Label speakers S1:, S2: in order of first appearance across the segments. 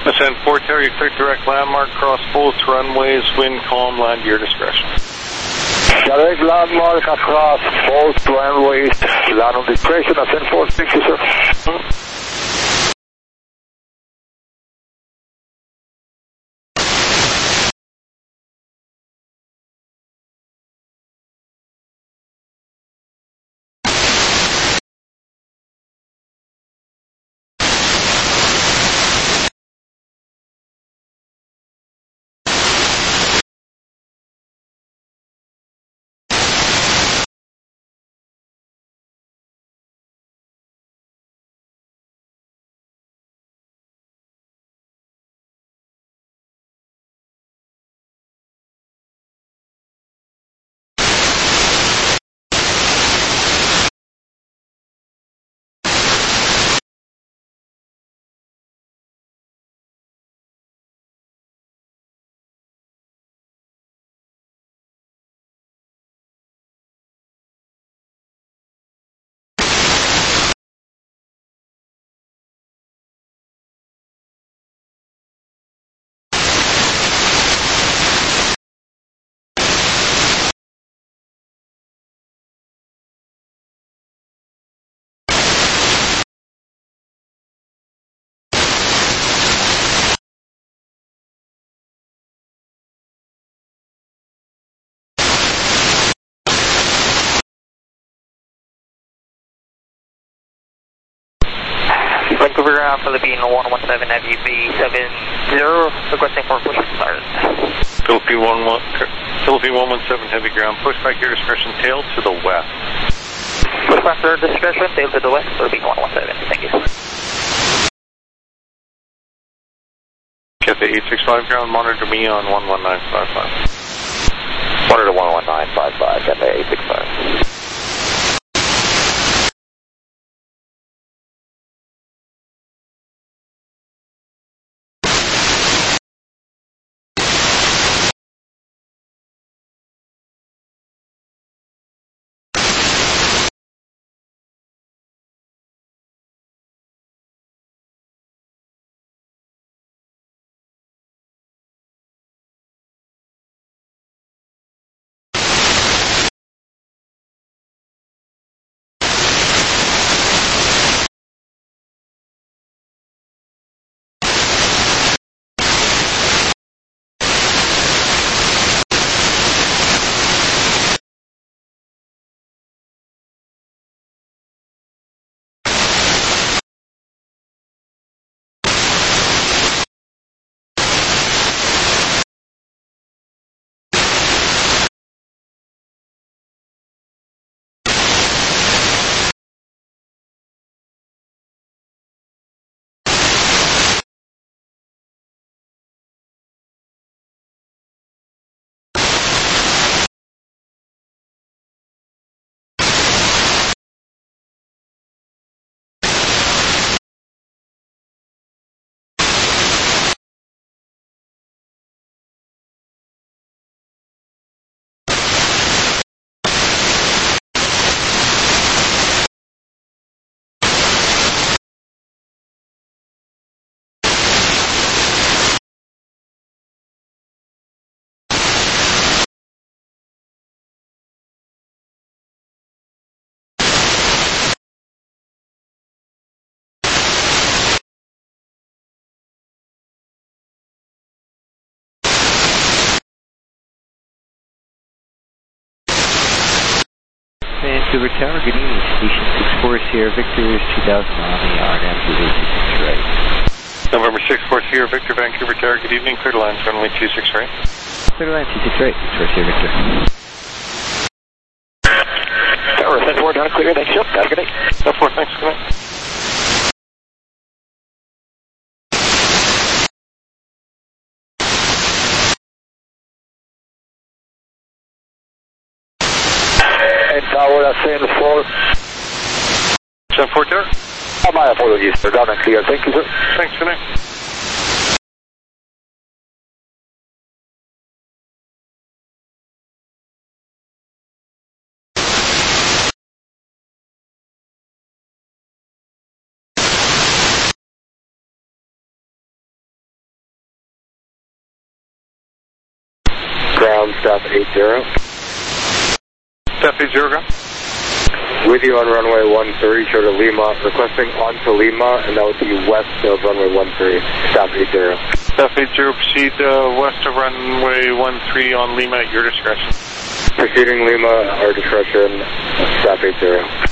S1: Ascend 4 Tower, you clear direct landmark, cross both runways, wind calm, land to your discretion.
S2: Direct landmark across both runways, land on discretion, ascend 4, thank you, sir.
S3: Vancouver, Philippine 117 FUB 70, requesting for push start.
S1: Philippine 117 heavy ground, push back your discretion, tail to the west.
S3: Push back your discretion, tail to the west, Philippine 117, thank you.
S1: Cathay 865 ground, monitor me on 11955.
S3: Monitor 11955, Cathay 865.
S4: Vancouver Tower, good evening. Station 64 Sierra Victor is 2000 on the RNAV to 86 right.
S1: November 64 Sierra Victor, Vancouver Tower, good evening. Clear to land, runway 26 right.
S4: Clear to land, 26 right. 64 Sierra Victor.
S2: Tower, ascend 4 down, clear, thanks, yep, have a good day.
S1: 4, thanks, good night.
S2: Tower, ascend 4.
S1: Ascend 4 Tower?
S2: My apologies, sir, down and clear, thank you, sir.
S1: Thanks, good night.
S2: Ground, stop 80.
S1: Step 80, ground.
S2: With you on runway 13, show to Lima, requesting onto Lima, and that would be west of runway 13, stop 80.
S1: Step 80, proceed west of runway 13 on Lima at your discretion.
S2: Proceeding Lima, our discretion, stop 80.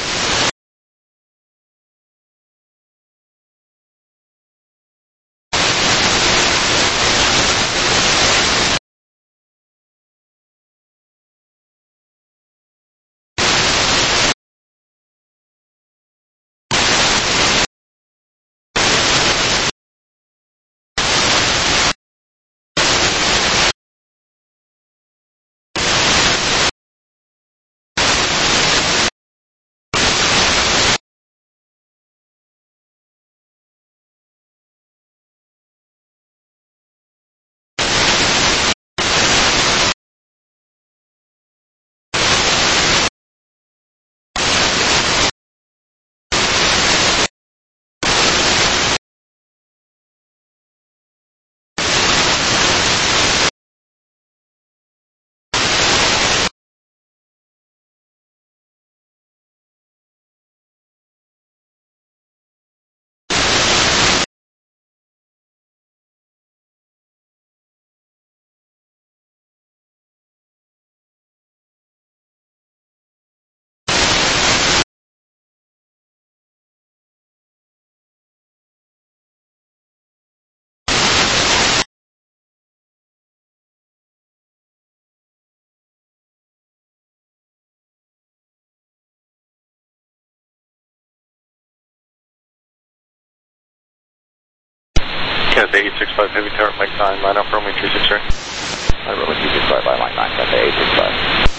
S1: Cathay 865 Heavy Tower, Mike 9, line up runway 26 right.
S5: Runway 265 by Mike 9, Cathay 865.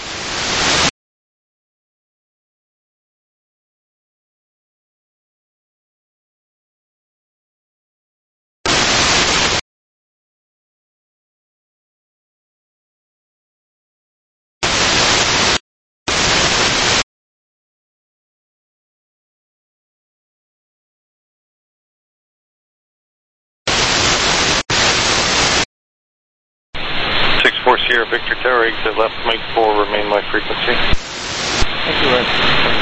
S1: Sierra Victor Tower, exit left, Mike 4, remain my frequency.
S4: Thank you, Red.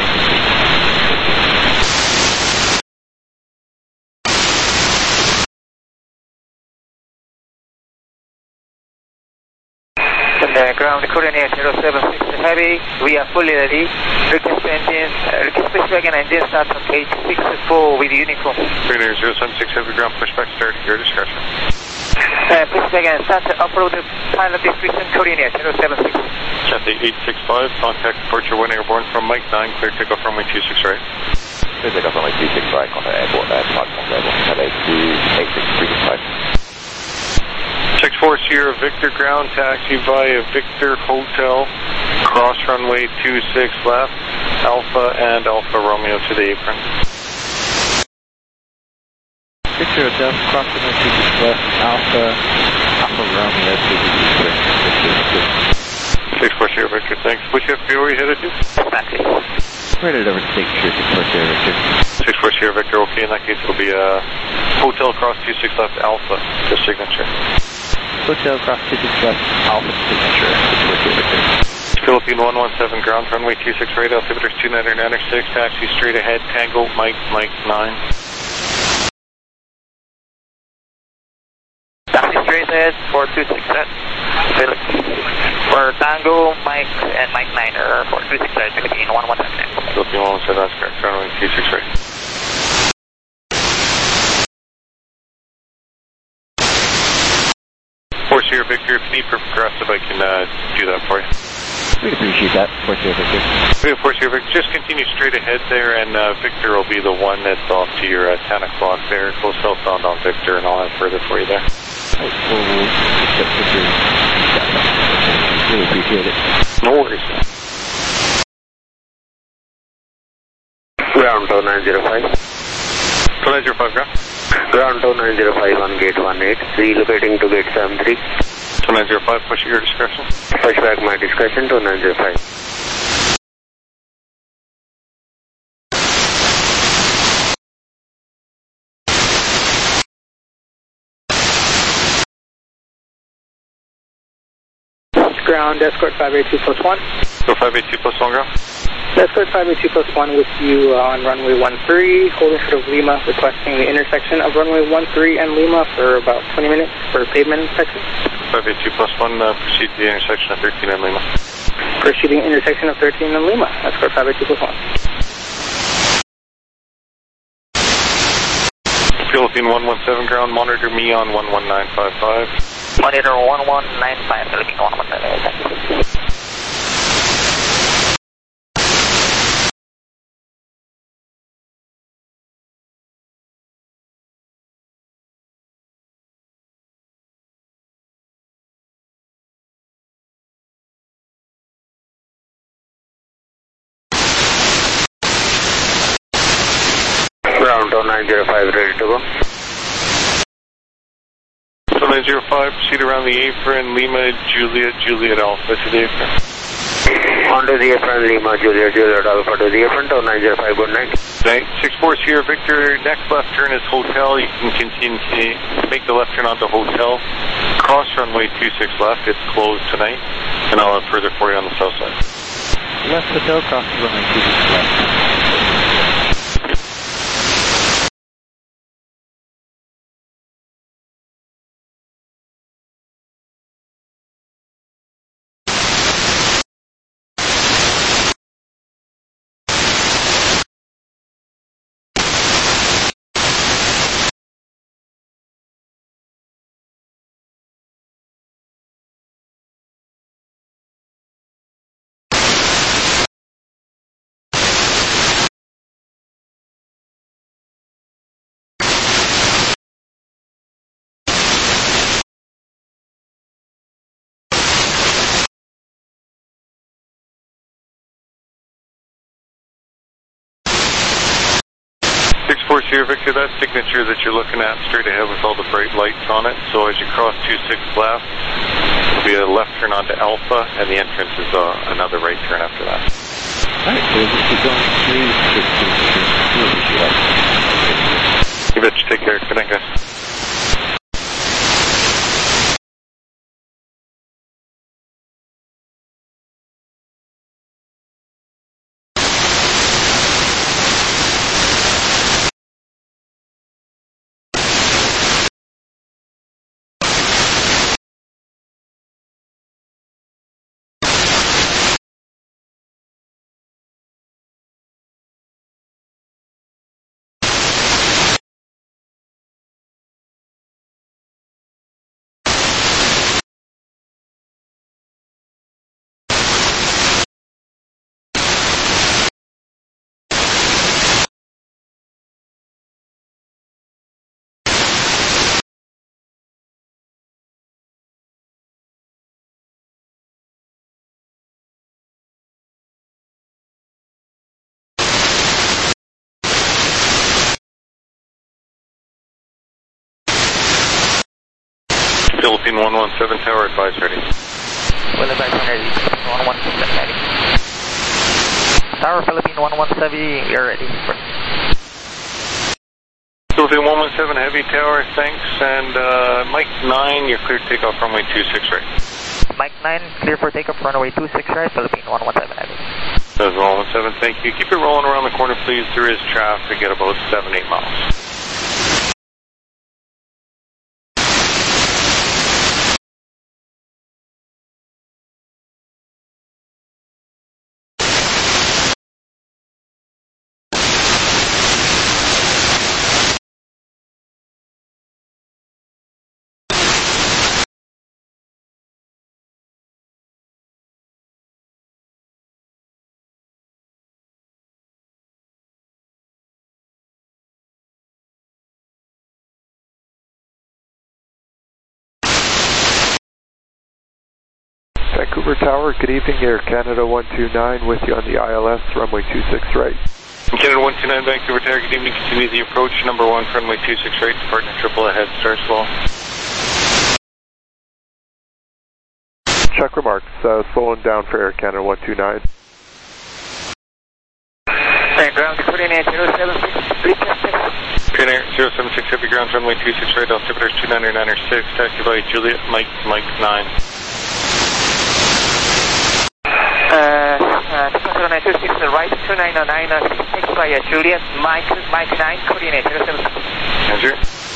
S3: Ground coordinate 076 Heavy, we are fully ready. Request pushback and engine start on gate 64 with uniform.
S1: Coordinator 076 Heavy, ground pushback start at your discretion.
S3: Pushback and start off-road pilot description coordinate 076.
S1: Cathay 865, contact departure 1 airborne from Mike 9, clear takeoff runway 26 right.
S5: Clear takeoff runway 26 right, contact airborne, platform airborne, Cathay 865.
S1: 64 Sierra Victor, ground taxi via Victor Hotel, cross runway 26 left, Alpha and Alpha Romeo to the apron.
S4: Victor Hotel, cross runway 26 left, Alpha Romeo to the apron.
S1: 64 Sierra Victor, thanks. Which FBO are you headed to?
S3: Taxi.
S4: Rated over to Signature 64 Sierra Victor.
S1: 64 Sierra Victor, okay, in that case it'll be Hotel cross 26 left, Alpha, the signature.
S4: Hotel cross 26 left, Alpha Signature 64 Sierra Victor.
S1: Philippine 117 ground, runway 26 right, altimeter 2996, taxi straight ahead, Tango, Mike 9.
S3: Taxi straight ahead for 26 set. For Tango, Mike, and Mike 9 are for 26 set, Philippine 117.
S1: Philippine 117, that's correct, runway 26 right. Force Sierra Victor, if need for progressive, I can do that for you.
S4: We'd appreciate that, Force Sierra Victor.
S1: Force Sierra Victor, just continue straight ahead there, and Victor will be the one that's off to your 10 o'clock there. Go southbound on Victor, and I'll have further for you there.
S4: Right, we'll accept Victor. Really appreciate it.
S1: No worries.
S2: Ground 2905.
S1: 2905, ground.
S2: Ground 2905 on gate 18, relocating to gate 73.
S1: 2905, push at your discretion.
S2: Pushback my discretion, 2905.
S6: Ground, escort 582 plus 1.
S1: Go 582 plus 1 ground.
S6: Escort 582 plus 1 with you on runway 13, holding short of Lima, requesting the intersection of runway 13 and Lima for about 20 minutes for pavement inspection.
S1: 582 plus 1, proceed to the intersection of 13 and Lima.
S6: Proceeding intersection of 13 and Lima, escort 582 plus 1.
S1: Philippine 117 ground, monitor me on 11955.
S3: Monitor 1195, Philippine 117.
S2: Ground 905, ready to go.
S1: So 905, proceed around the apron, Lima, Juliet Alpha to the apron.
S2: Onto the apron, Lima, Juliet Alpha to the apron, 905, good night.
S1: 64 Sierra Victor, next left turn is hotel. You can continue to make the left turn onto hotel. Cross runway 26 left, it's closed tonight. And I'll have further for you on the south side.
S4: Left hotel, cross runway 26 left.
S1: Sierra Victor, that signature that you're looking at straight ahead with all the bright lights on it. So as you cross 26 left, there'll be a left turn onto Alpha, and the entrance is another right turn after that.
S4: Alright, so we'll just keep going through 16.
S1: You betcha, take care. Good night, guys. Philippine 117 tower, advise ready.
S3: Well, advise ready. 117 ready. Tower Philippine 117, we are ready.
S1: Philippine 117 heavy tower, thanks. And Mike 9, you're clear to take off runway 26 right.
S3: Mike 9, clear for takeoff runway 26 right, Philippine 117 heavy.
S1: That was 117, thank you. Keep it rolling around the corner, please. There is traffic at about 7-8 miles.
S7: Vancouver Tower, good evening, Air Canada 129 with you on the ILS, runway 26 right.
S1: Canada 129, Vancouver Tower, good evening, continue the approach, number 1, runway 26 right, departing triple ahead, start slow.
S7: Check remarks, slowing down for Air Canada 129.
S3: Ground, coordinate 076, please check.
S1: Coordinate 076, heavy ground, runway 26 right, altimeter 299 6, taxi by Juliet, Mike 9.
S3: right 2909, taxi via Juliet, Mike 9, coordinate 07.
S1: Roger.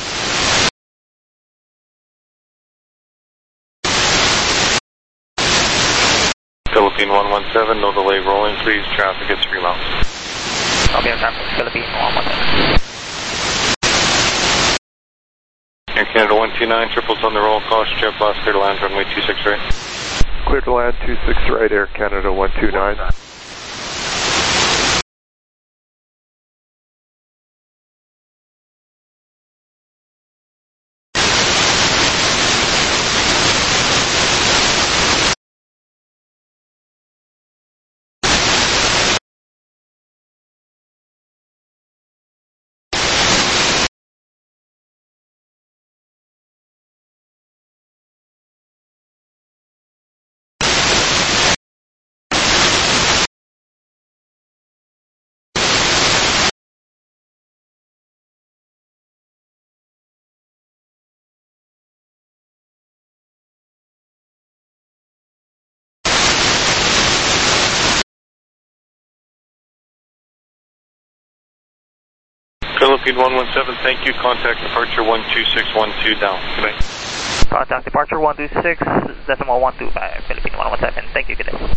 S1: Philippine 117, no delay rolling, please. Traffic at 3 miles.
S3: Copy on traffic, Philippine 117.
S1: Air Canada 129, triples on the roll, caution, jet blast, clear to land, runway 26 right.
S7: Clear to land 26 right, Air Canada 129.
S1: Philippine 117, thank you. Contact departure 12612 down. Good night.
S3: Contact departure 126.125, Philippine 117. Thank you, good day.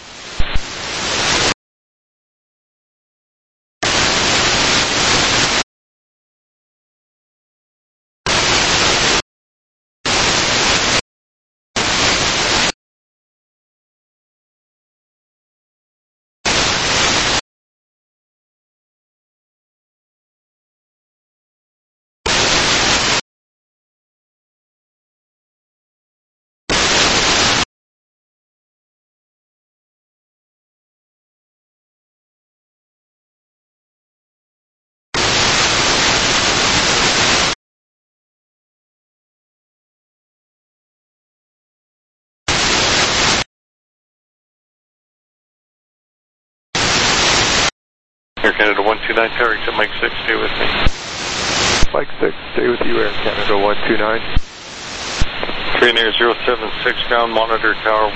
S1: Air Canada 129, tower exit Mike 6, stay with me.
S7: Mike 6, stay with you, Air Canada 129.
S1: Train Air 076, ground monitor tower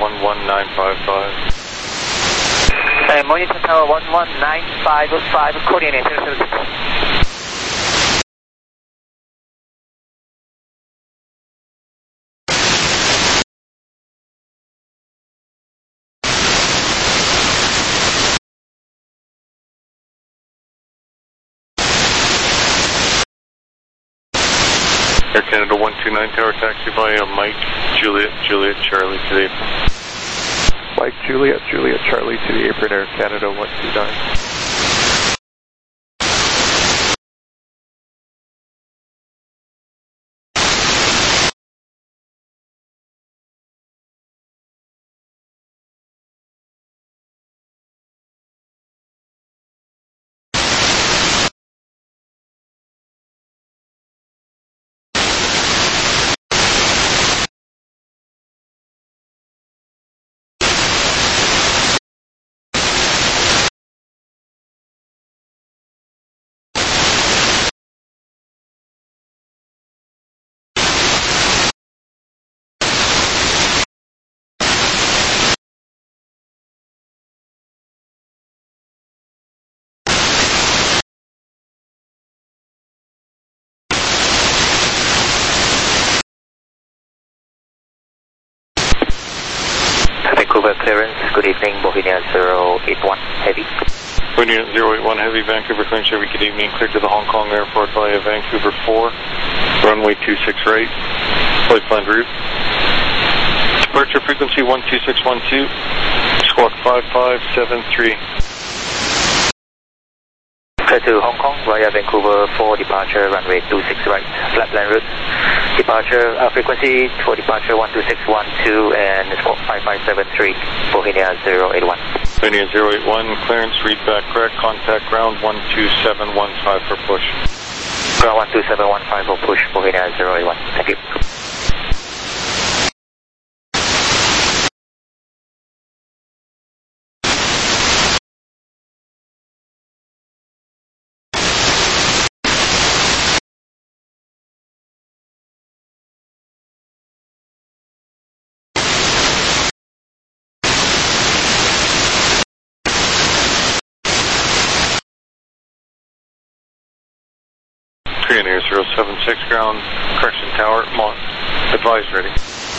S1: 11955.
S3: Monitor tower 11955, coordinate 076.
S1: Air Canada 129, tower taxi via Mike, Juliet, Charlie to the apron.
S7: Mike, Juliet, Charlie to the apron, Air Canada 129.
S3: Vancouver clearance, good evening, Bohemia 081 Heavy.
S1: Bohemia 081 Heavy, Vancouver clearance, Heavy, good evening, cleared to the Hong Kong Airport via Vancouver 4, runway 26 right, flight plan route. Departure frequency 12612, squawk 5573.
S3: Clear to Hong Kong via Vancouver 4, departure runway 26 right, flat plan route. Departure frequency for departure 12612 and squawk 5573, Bohemia 081.
S1: Bohemia 081, clearance, read back correct, contact ground 12715 for push.
S3: Ground 12715 for push, Bohemia 081. Thank you.
S1: Korean Air 076 ground, correction tower, advise ready.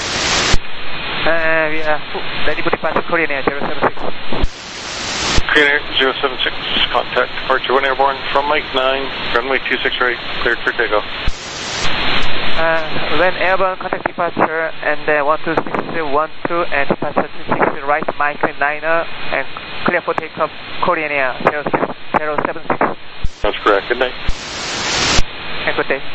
S8: We are ready for departure, Korean Air 076.
S1: Korean Air 076, contact departure 1 airborne from Mike 9, runway 26 right, cleared for takeoff.
S8: When airborne, contact departure and 12612 and departure 26 right, Mike 9er and clear for takeoff, Korean Air 076.
S1: That's correct. Good night.
S8: And good day.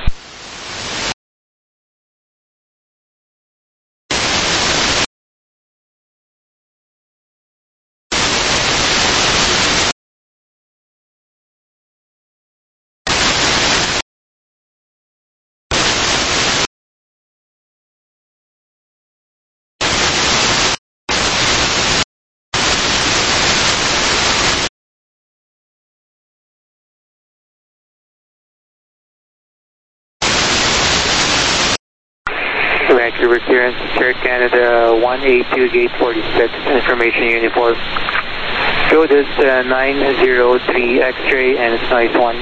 S6: Vancouver clearance, Air Canada 182 gate 46, information uniform. Go this 903 X-ray and it's nice one.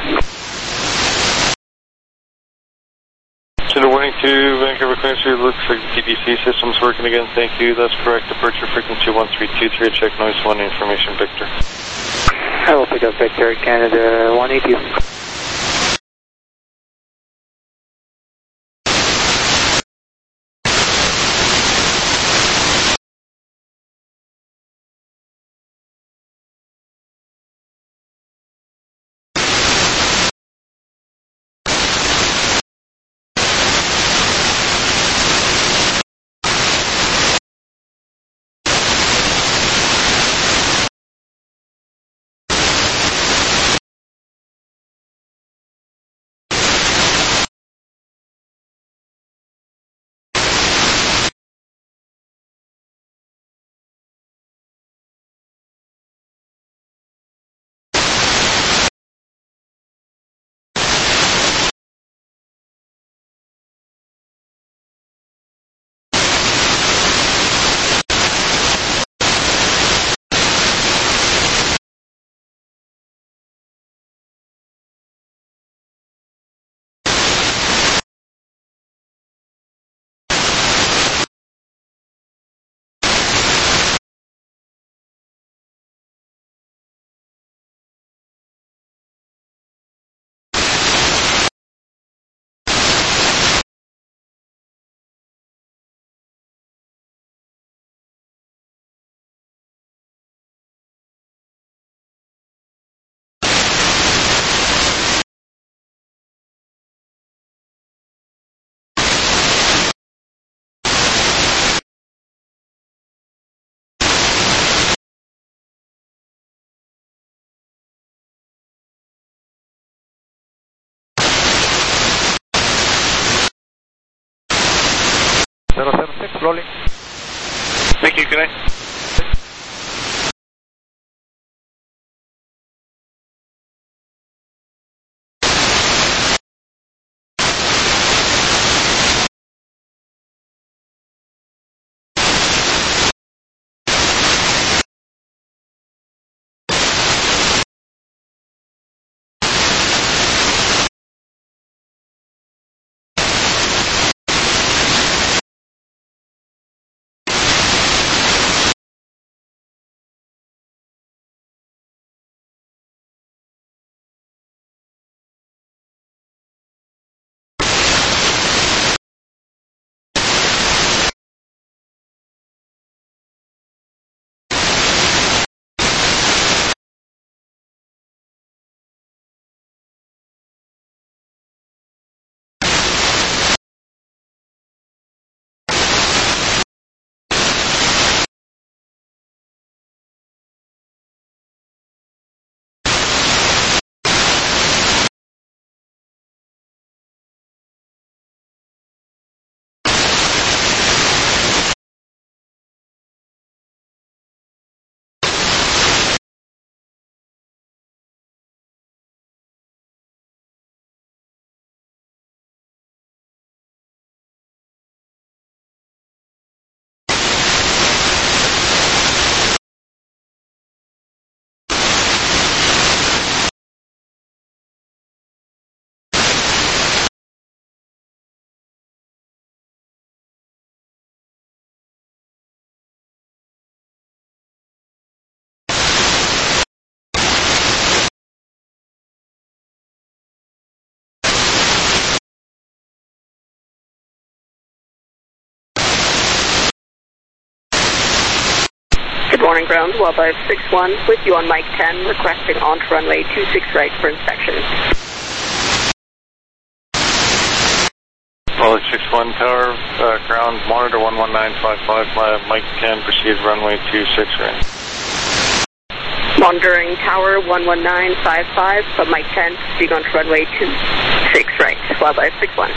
S1: To the warning to Vancouver clearance, it looks like DBC system's working again. Thank you. That's correct. Departure frequency 1323, check noise 1, information Victor.
S6: I will pick up Victor, Air Canada 182.
S4: Rolling.
S1: Thank you. Good night.
S9: morning, ground. Wildlife 61 with you on Mike 10, requesting onto runway 26 right for inspection.
S1: Wildlife 61 Tower, ground monitor 11955 via Mike 10, proceed runway 26 right.
S9: Monitoring Tower 11955 from Mike 10, proceed onto runway 26 right. Wildlife 61.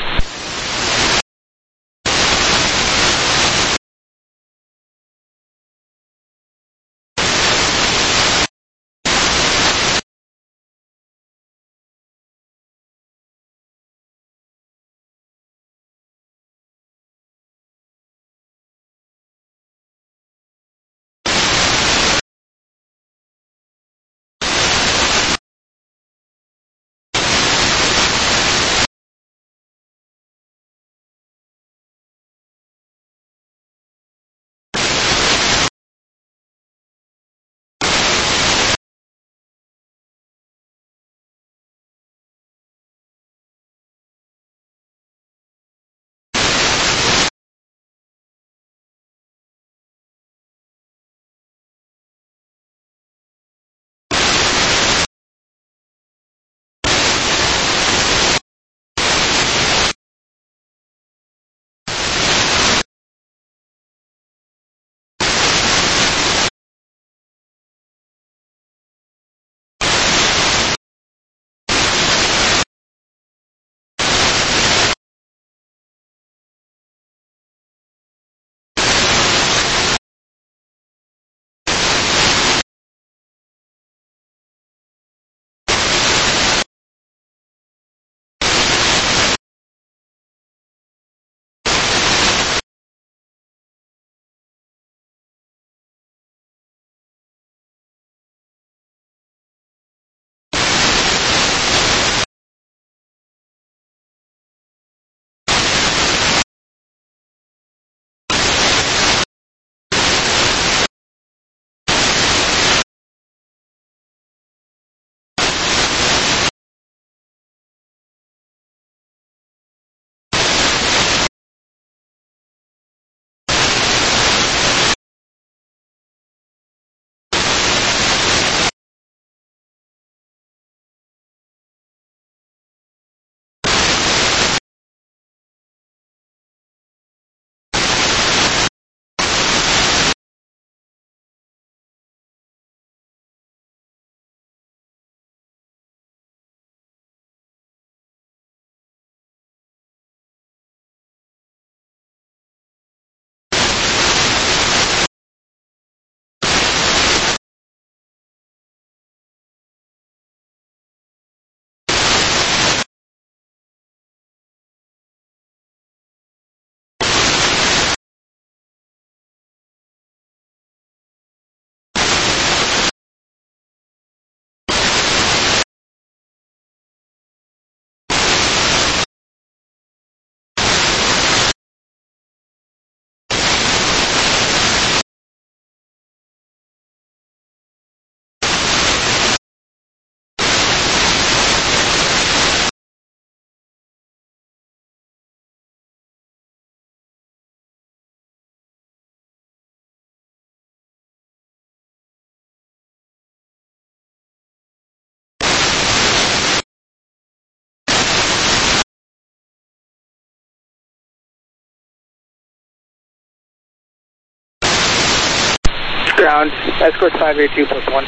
S6: Ground, escort 582 plus 1.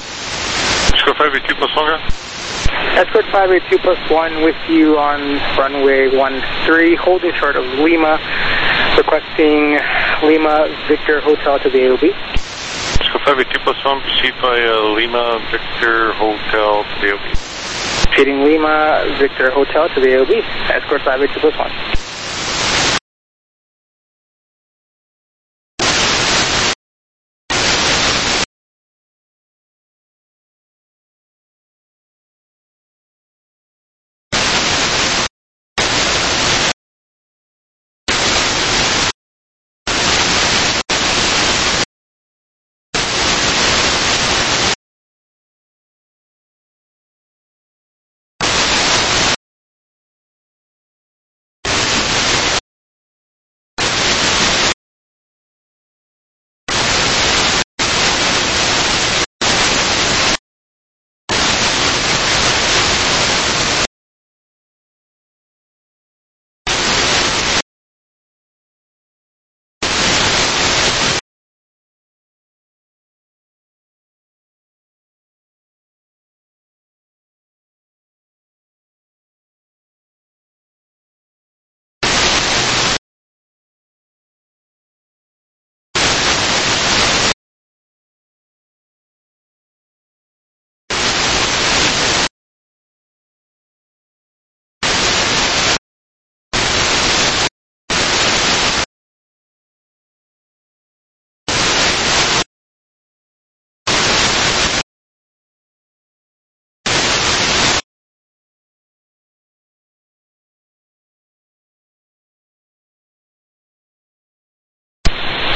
S1: Escort 582 plus 1, guy?
S6: Escort 582 plus 1 with you on runway 13, holding short of Lima, requesting Lima Victor Hotel to the AOB.
S1: Escort 582 plus 1, proceed by Lima Victor Hotel to the AOB.
S6: Proceeding Lima Victor Hotel to the AOB, escort 582 plus 1.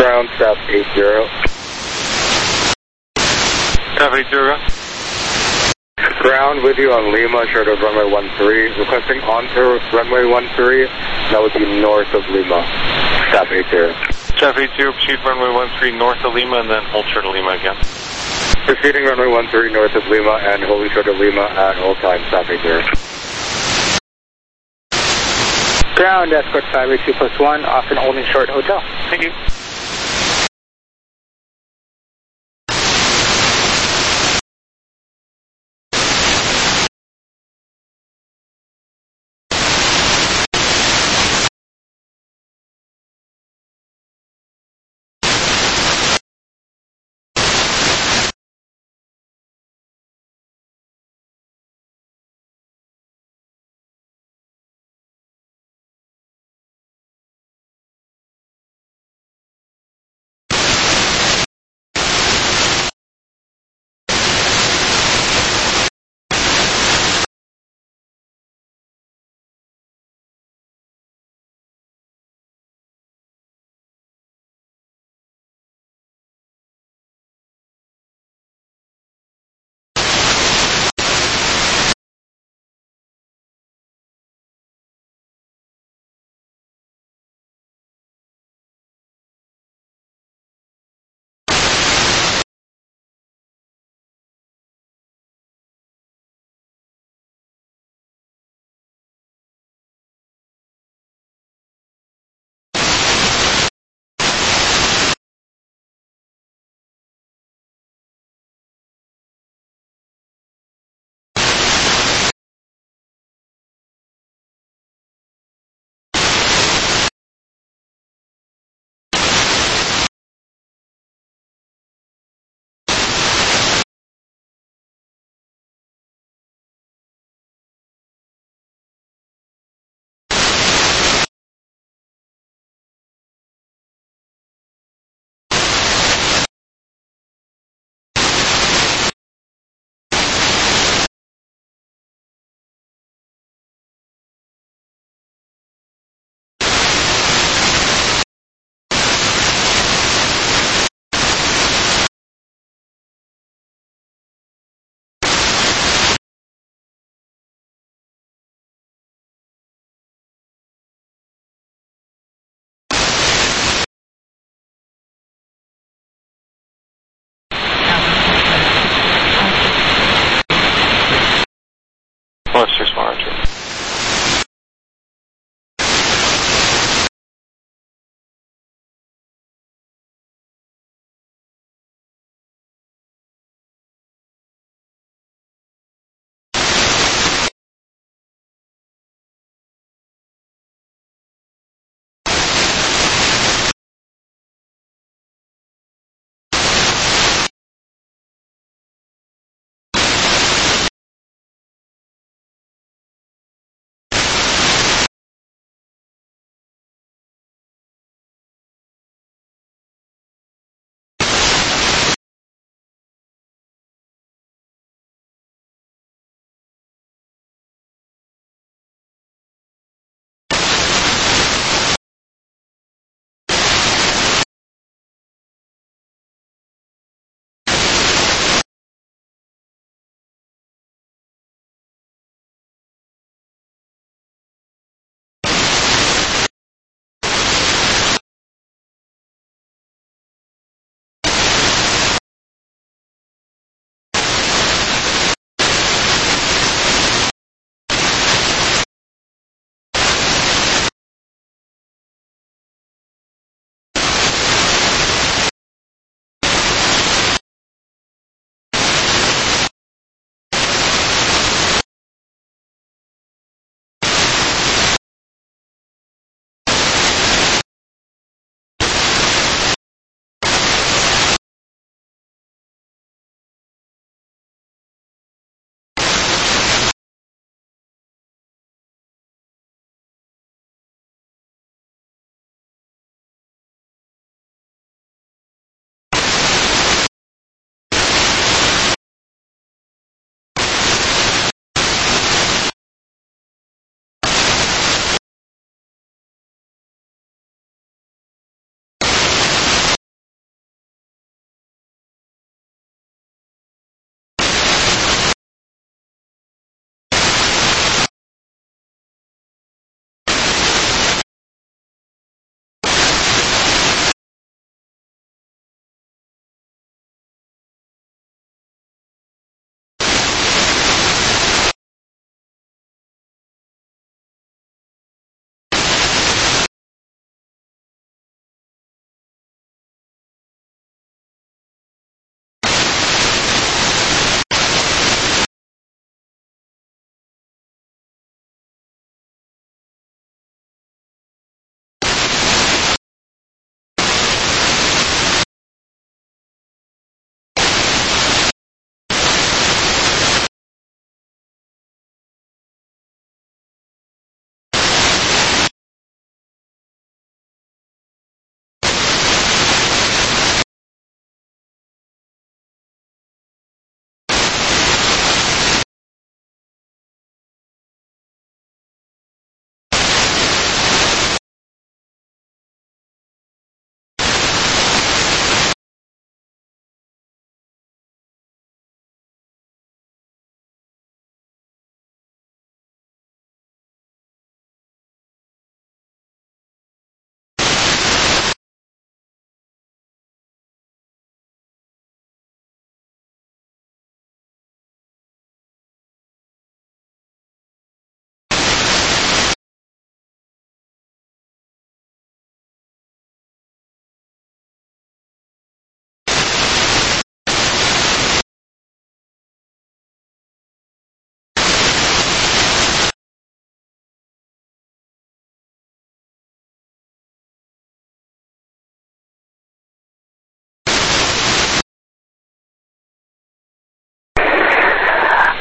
S2: ground, staff 80.
S1: Staff 80.
S2: Ground with you on Lima, short of runway 13. Requesting onto runway 13. That would be north of Lima. Staff 80.
S1: Staff 80, proceed runway 13 north of Lima and then hold short of Lima again.
S2: Proceeding runway 13 north of Lima and holding short of Lima at all times. Staff 80.
S6: Ground, escort 582+1, off and holding short hotel.
S1: Thank you.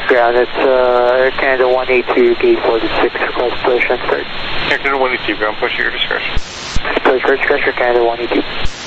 S6: Ground, it's Air Canada 182, gate 46, request push and start.
S1: Air Canada 182, ground push at your discretion.
S6: Push your discretion, Air Canada 182.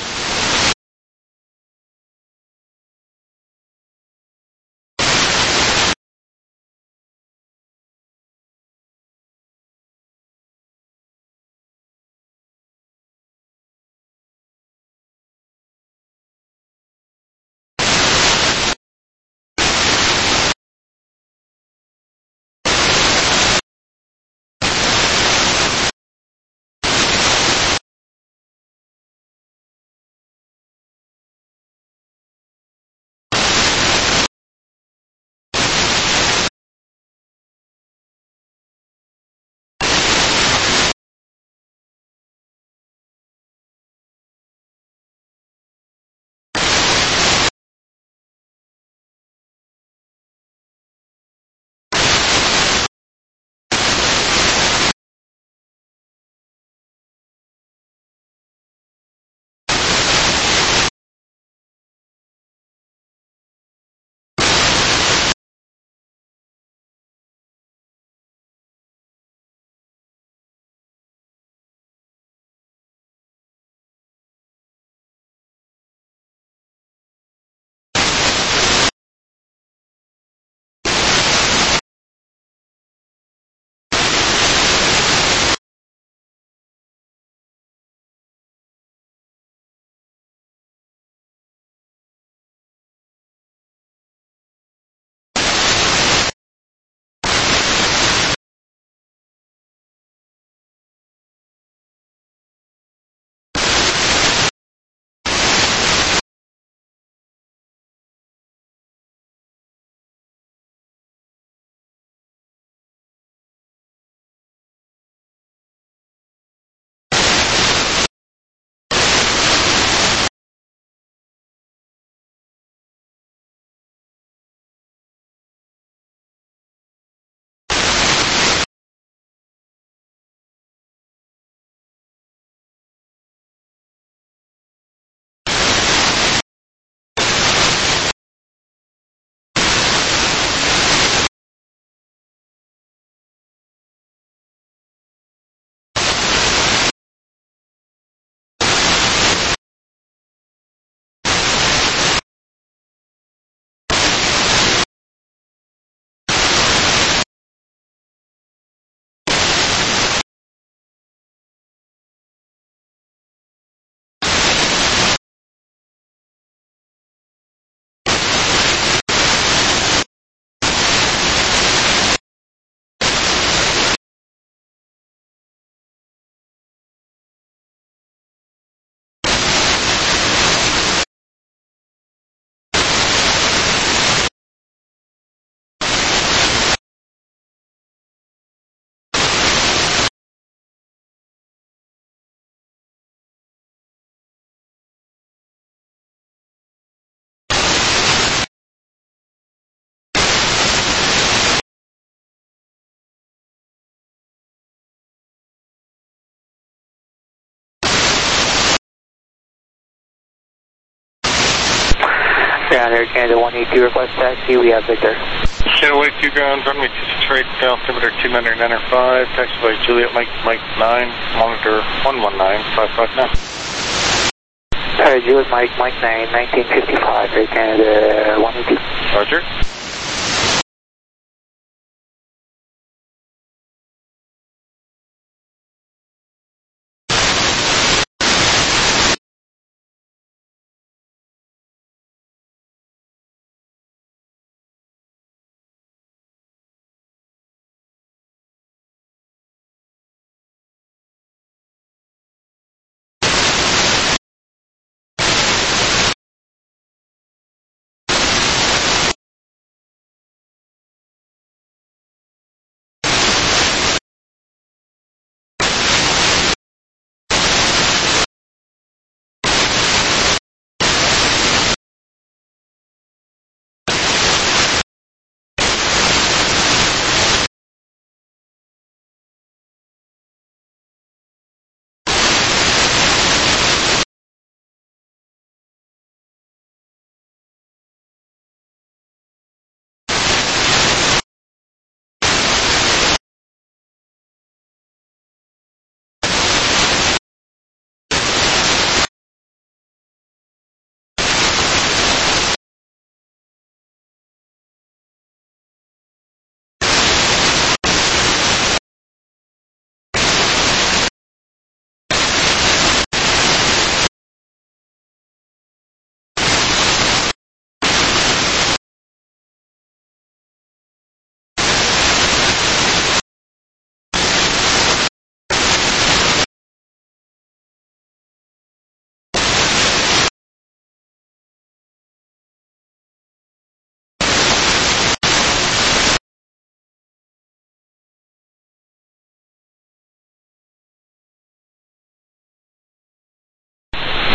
S6: Ground, Air Canada 182, request taxi, we have Victor.
S1: Canada 182, ground, runway 26 right, altimeter 299.5, taxi by Juliet Mike 9, monitor 119559.
S6: Juliet Mike 9, 1955, Air Canada 182.
S1: Roger.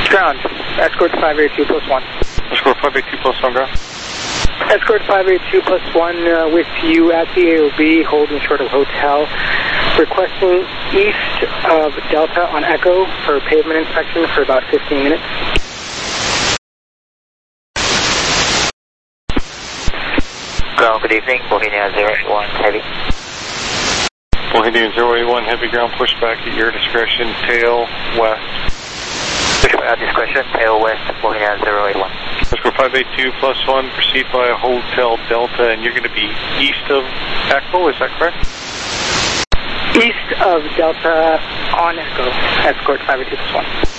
S6: Ground, escort 582 plus 1.
S1: Escort 582 plus 1, ground.
S6: Escort 582 plus 1 with you at the AOB, holding short of hotel. Requesting east of Delta on Echo for pavement inspection for about 15 minutes.
S3: Ground, good evening, Bohemia 081 Heavy.
S1: Bohemia 081 Heavy, ground, push back at your discretion, tail west.
S3: Push back at discretion, tail west, Bohemia 081.
S1: Escort 582 plus 1, proceed by Hotel Delta, and you're going to be east of Echo, is that correct?
S6: East of Delta on Echo, escort 582 plus 1.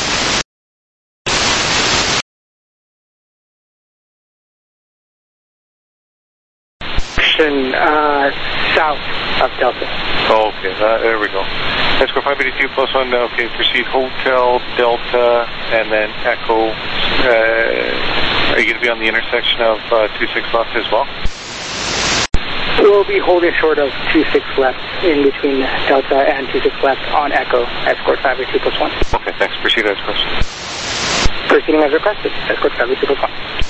S6: South of Delta.
S1: Oh, okay, there we go. Escort 582 plus 1, okay, proceed Hotel Delta, and then Echo. Are you going to be on the intersection of 26 left as well?
S6: We'll be holding short of 26 left in between Delta and 26 left on Echo, escort 582 plus 1.
S1: Okay, thanks. Proceed as requested.
S6: Proceeding as requested, escort 582 plus 1.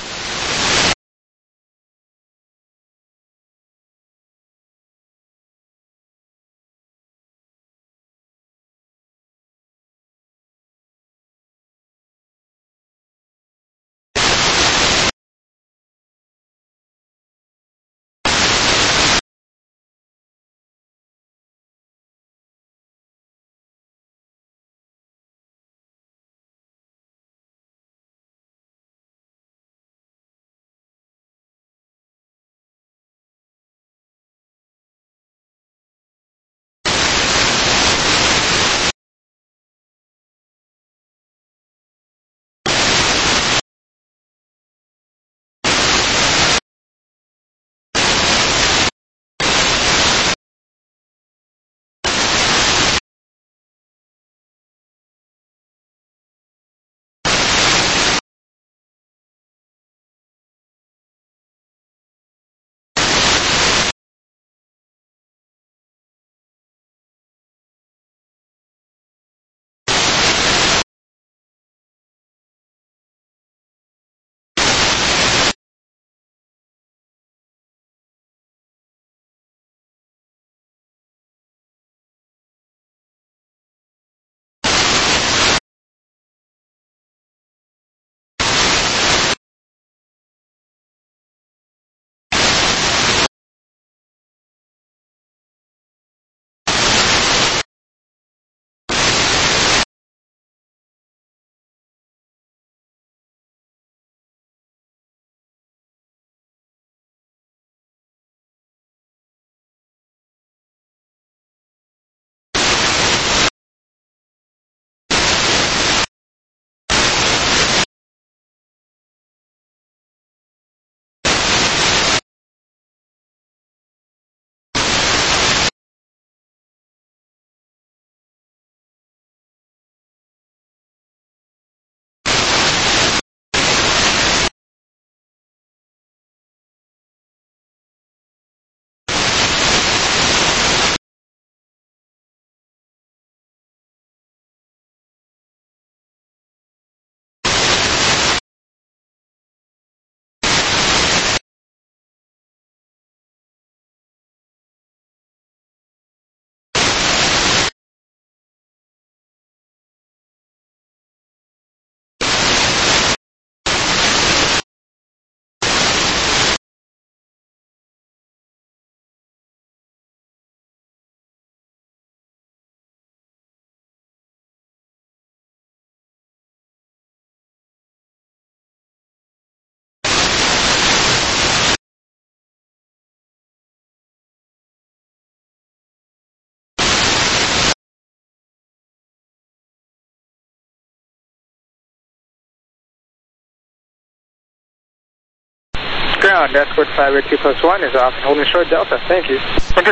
S6: Ground, escort 582 plus 1 is off, holding short Delta. Thank you.
S1: Roger.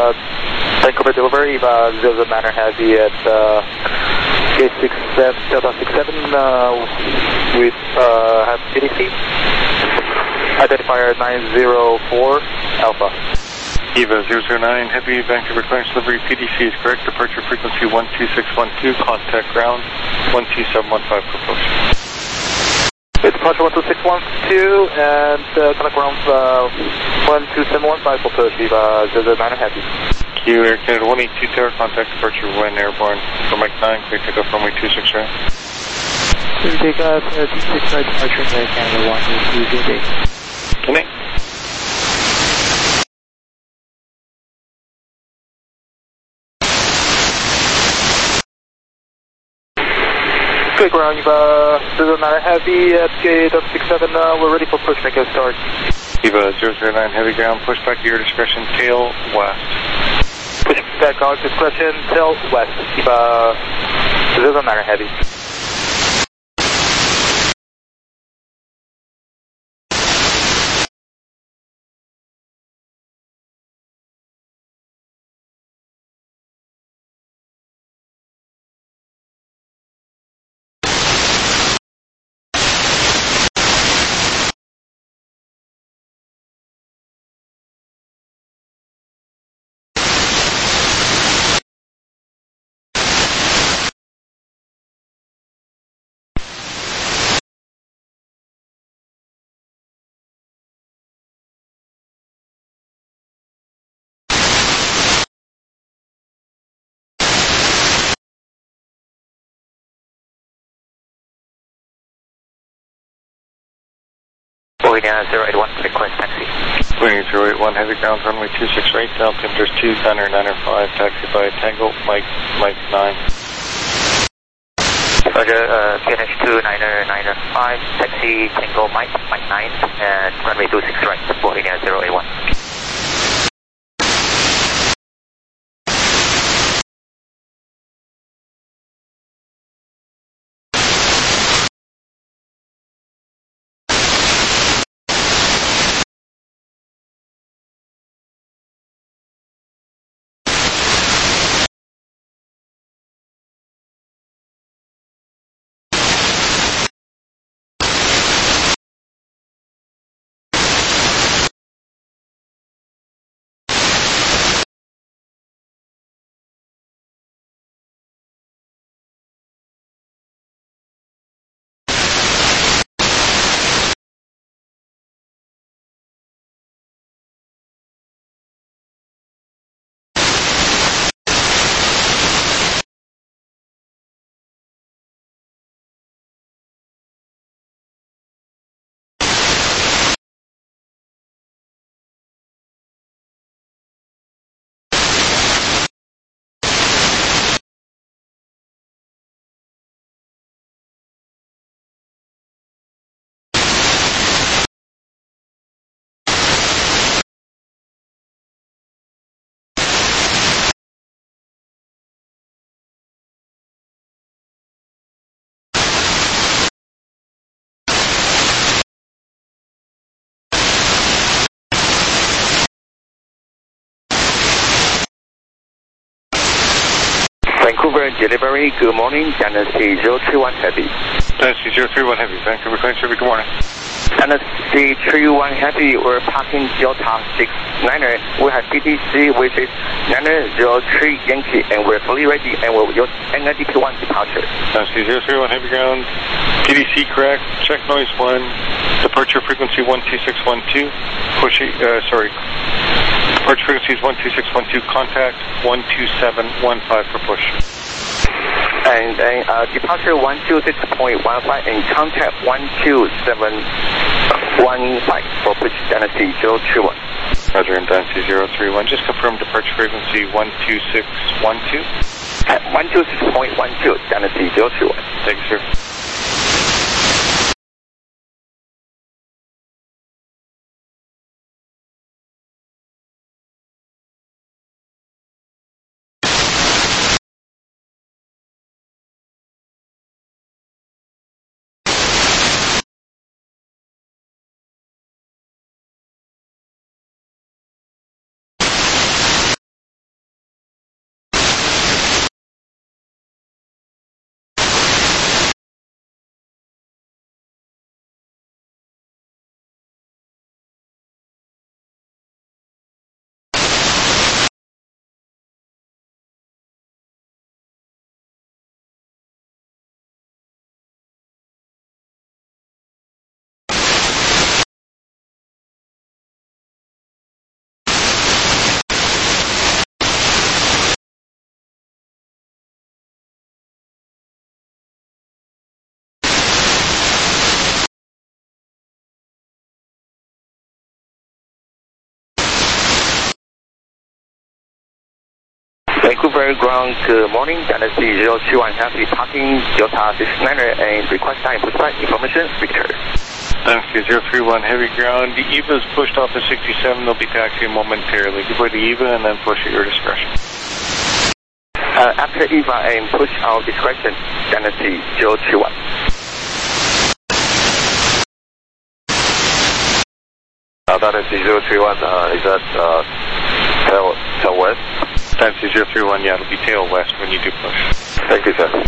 S3: Vancouver delivery, 09er Heavy at gate 67, Delta 67 with PDC. Identifier 904 Alpha.
S1: EVA 009 Heavy, Vancouver clearance delivery, PDC is correct. Departure frequency 12612, contact ground 12715 proposed.
S3: Departure 12612 and contact ground 12715 proposed. EVA 09er Heavy.
S1: Q Air Canada 182 Tower, contact departure when airborne for Mike 9, clear takeoff runway 26 right.
S8: Clear takeoff, 26 right, departure Air Canada 182
S1: Connect.
S3: Good ground, EVA 09 Heavy at gate 67, we're ready for push, make a start.
S1: EVA 009 Heavy ground, push back to your discretion, tail west.
S3: Push back our discretion, tail west, EVA 09 Heavy. Boeing 081, request taxi.
S1: Boeing 081 Heavy ground, runway 26 right, Falcon, there's 2, Gunner 905, taxi by Tango, Mike 9.
S3: Roger, PNH 2, 905, taxi Tango, Mike 9, and runway 26 right, Boeing 081. Vancouver delivery, good morning, Dynasty 031 Heavy.
S1: Dynasty 031 Heavy, Vancouver clearance delivery, good morning.
S3: Dynasty 31 Heavy, we're parking Delta 69er. We have PTC, which is 903 Yankee, and we're fully ready, and we'll use NIDP1 departure.
S1: Dynasty 031 Heavy ground, PDC correct, check noise 1, departure frequency 12612, departure frequency is 12612, contact 12715 for push.
S3: And then departure 126.15 and contact 12715 for push Dynasty 031.
S1: Roger, and Dynasty 031, just confirm departure frequency 12612.
S3: At 126.12, Dynasty 031.
S1: Thank you, sir.
S3: Fair ground, good morning. Dynasty 021 Heavy parking Delta 69er and request time push back information, Victor.
S1: Dynasty 031 Heavy ground. The EVA is pushed off at 67. They'll be taxiing momentarily. Deploy the EVA and then push at your discretion.
S3: After EVA and push our discretion, Dynasty 021.
S5: Dynasty 031, is that tail west?
S1: Dynasty 031, yeah, it'll be tail west when you do push.
S5: Thank you, sir.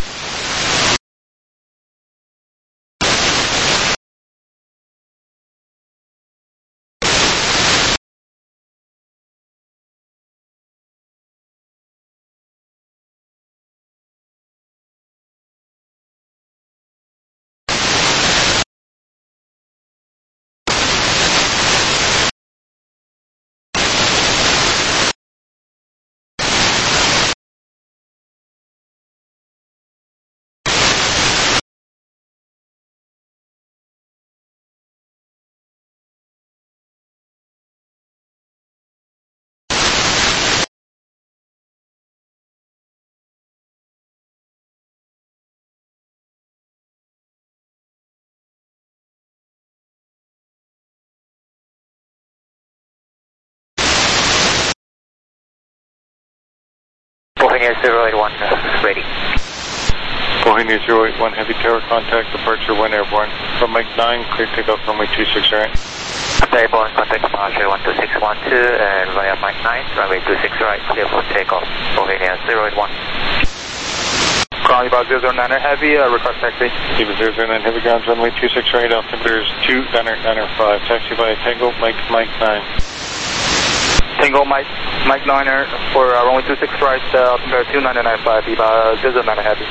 S3: Bohemia 081, ready.
S1: Bohemia 081 Heavy Tower contact, departure 1 airborne. From Mike 9, clear takeoff runway 26 right.
S3: Airborne contact departure 12612 and via Mike 9, runway 26 right, clear for takeoff. Bohemia 081.
S2: Calling about 009 Heavy, request taxi.
S1: EVA 009 Heavy ground, runway 26 right, altimeter is 2, Diner 5. Taxi via Tango, Mike 9.
S2: Tango Mike 9er for runway 26 right, altimeter 2995, EVA 009 Heavy.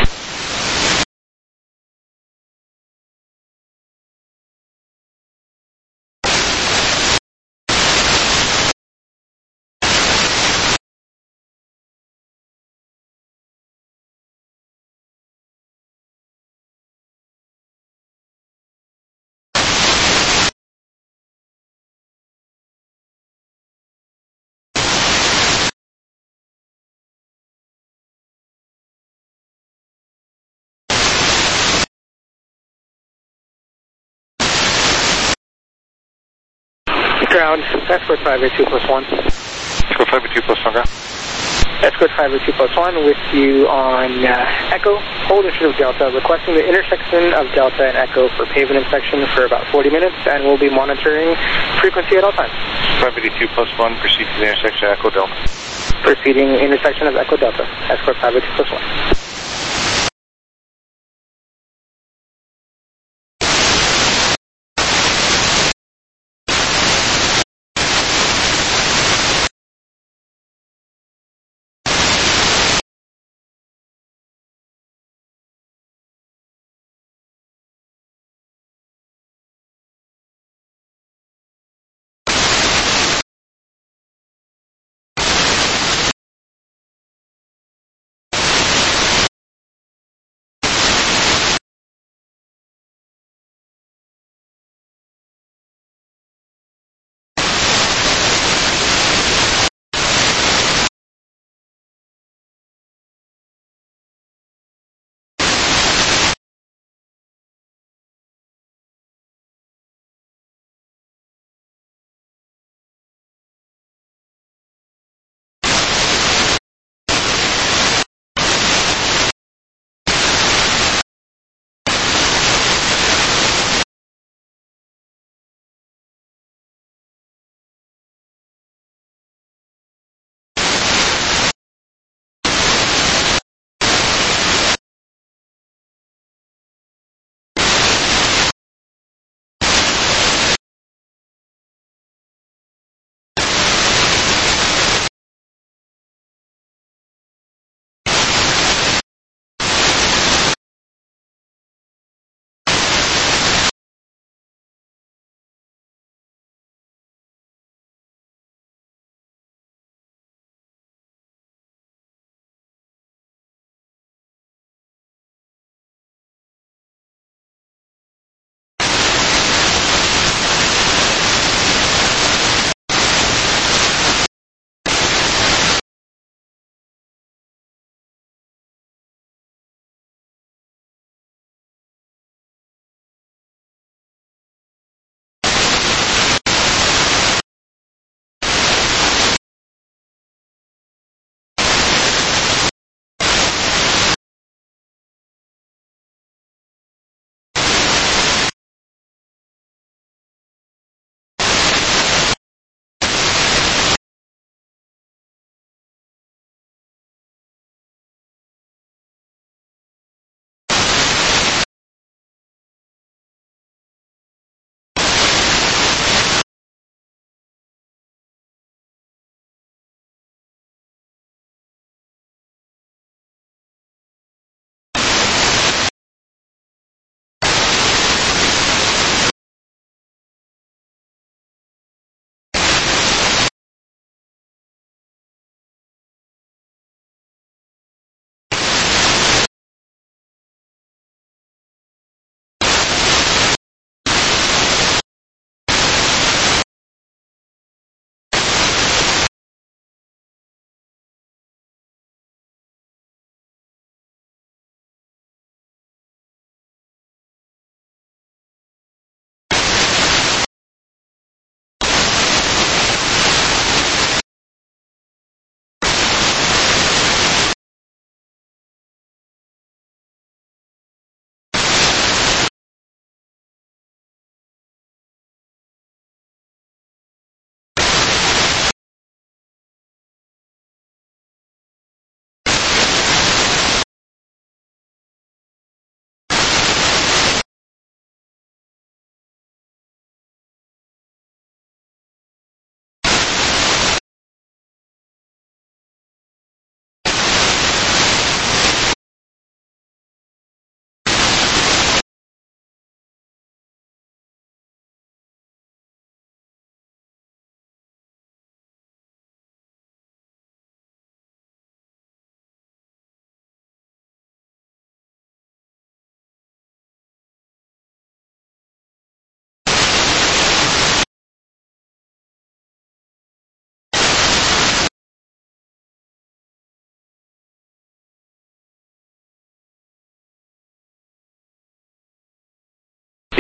S6: Ground, Escort 582 plus 1.
S1: Escort 582 plus 1, ground.
S6: Escort 582 plus 1 with you on Echo, hold instead of Delta, requesting the intersection of Delta and Echo for pavement inspection for about 40 minutes, and we'll be monitoring frequency at all times.
S1: 582 plus 1, proceed to the intersection of Echo Delta.
S6: Proceeding intersection of Echo Delta, Escort 582 plus 1.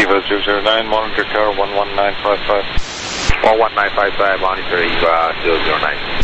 S1: Eva 009, monitor tower 11955.
S5: 11955, monitor Eva 009.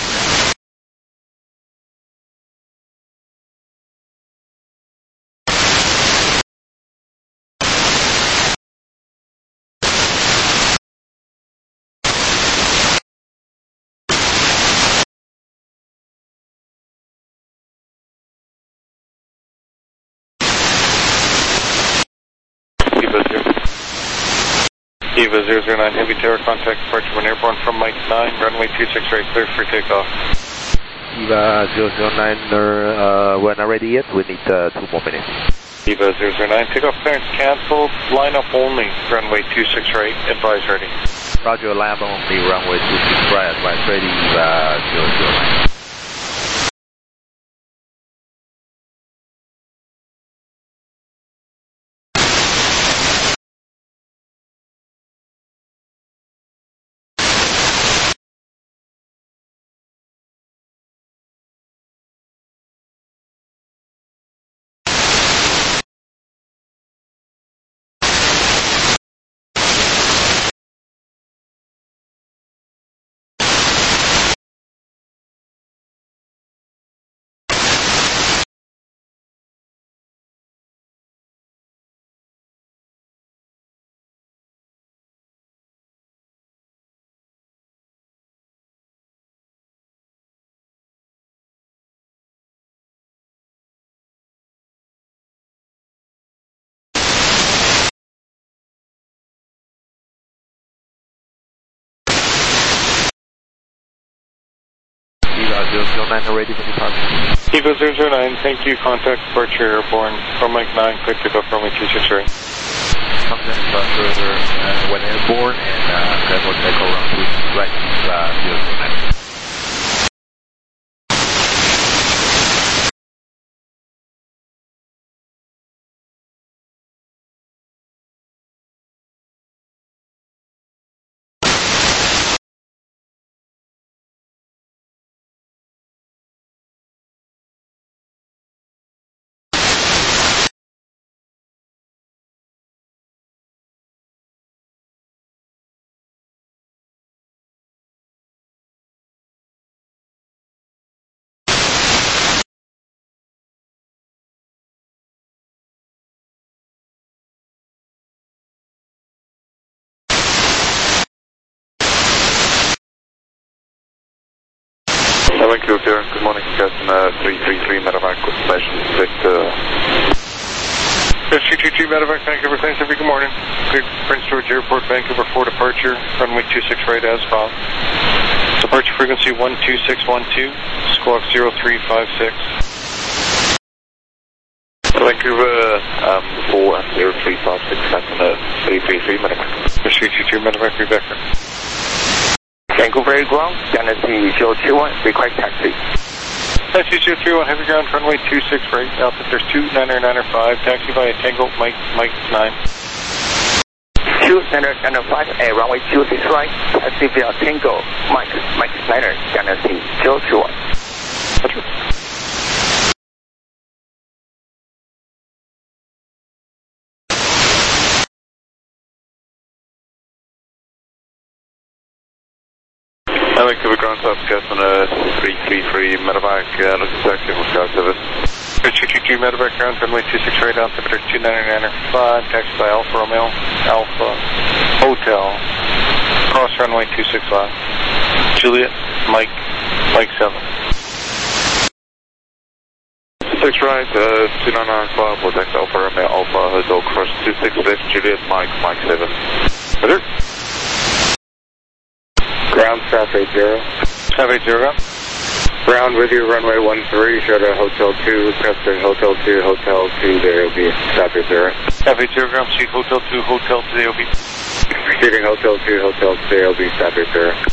S1: Eva 009, heavy tower contact departure when airborne from Mike 9, runway 26 right, clear for takeoff.
S4: Eva 009, we're not ready yet, we need 2 more minutes.
S1: Eva 009, takeoff clearance canceled, line up only, runway 26 right, advise ready.
S4: Roger, land only, runway 26 right, advise ready, Eva 009. Eva 009, ready for departure.
S1: Eva 009, thank you, contact departure airborne from Mike 9, clear to go from Mike 26 right.
S4: Contact departure when airborne and clear for takeoff around 26 right, Eva 009.
S1: Vancouver, good morning, Cessna 333 Medevac with station 322 Medevac, Vancouver, thanks every good morning. Prince George Airport, Vancouver 4 departure, runway 26 right as found. Departure frequency 12612, squawk 0356. Vancouver 4 and 0356, Cessna 333 Medevac. 322 Medevac, Rebecca.
S3: Vancouver ground, Genesee 021, request taxi.
S1: Taxi 031, heavy ground, runway 26 right, Alpha, there's 2995, taxi via Tango, Mike 9.
S3: 2995, runway 26 right, taxi via Tango, Mike 9, Genesee 021.
S1: Roger. Vancouver ground, South Cessna 333 Medevac, looking taxi for Sky Service. 222 Medevac ground, runway 26 right, altimeter 2995, taxi by Alfa Romeo, Alpha Hotel, cross runway 26 left. Juliet, Mike 7. 6 right, 2995, will taxi Alfa Romeo, Alpha Hotel, cross 26 left, Juliet, Mike 7. Roger.
S2: Ground, South 80.
S1: South 80.
S2: Ground with you, runway 13, show to Hotel 2, testing Hotel 2, Hotel 2, there will be South 80.
S1: South 80, ground, seat Hotel 2, Hotel 2, there will be.
S2: Proceeding Hotel 2, Hotel 2, there will be South 80.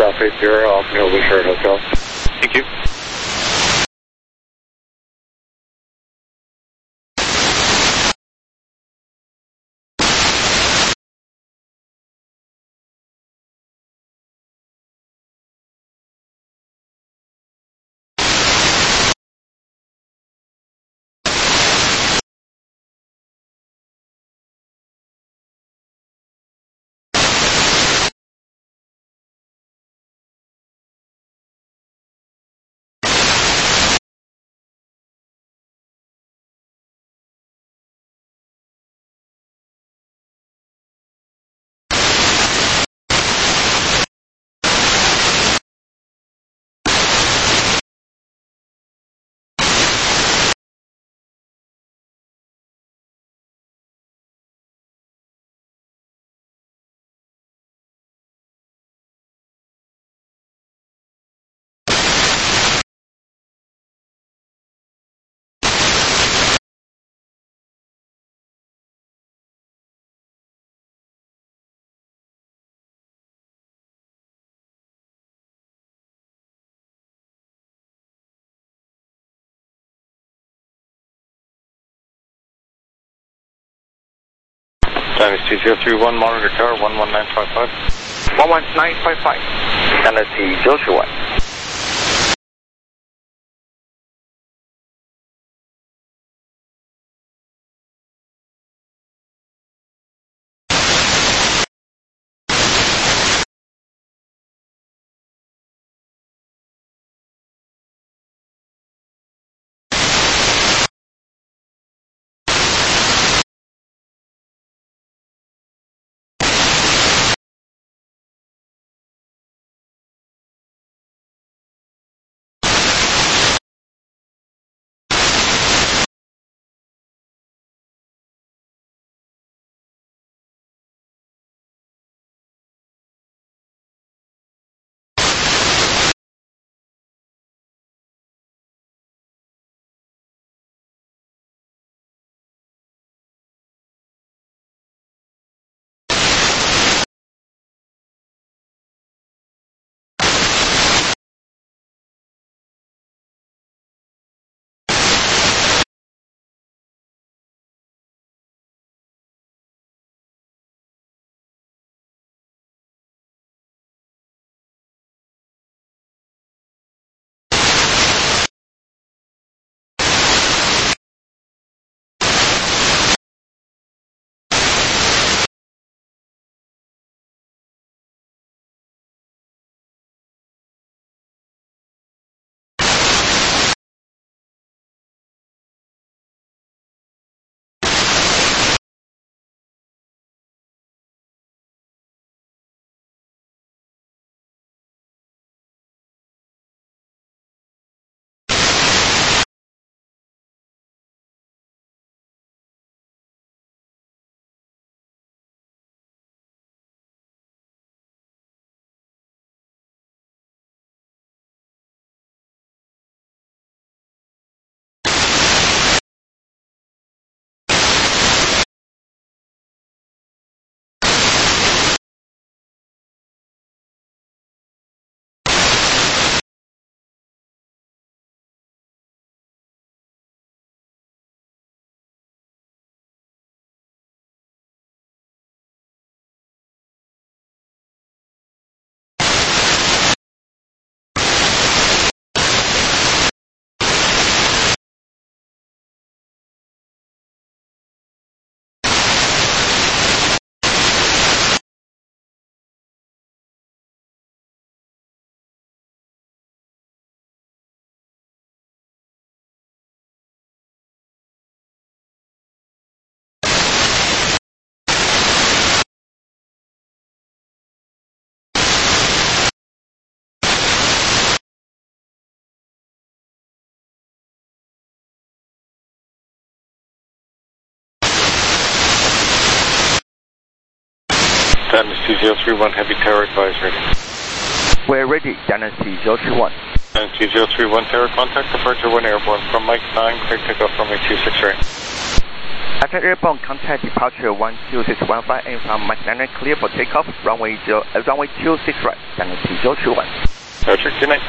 S2: South 80 off Hilton Short Hotel.
S1: Thank you. Dynasty 031, monitor tower 11955.
S3: 11955. Dynasty 031.
S1: Dynasty 031, heavy tower advisory.
S3: We're ready, Dynasty 031.
S1: Dynasty 031, tower contact, departure 1 airborne from Mike 9, clear takeoff runway 26 right.
S3: After airborne contact departure 12615 and from Mike 9 clear for takeoff, runway 26 right, 39021.
S1: Roger, good night.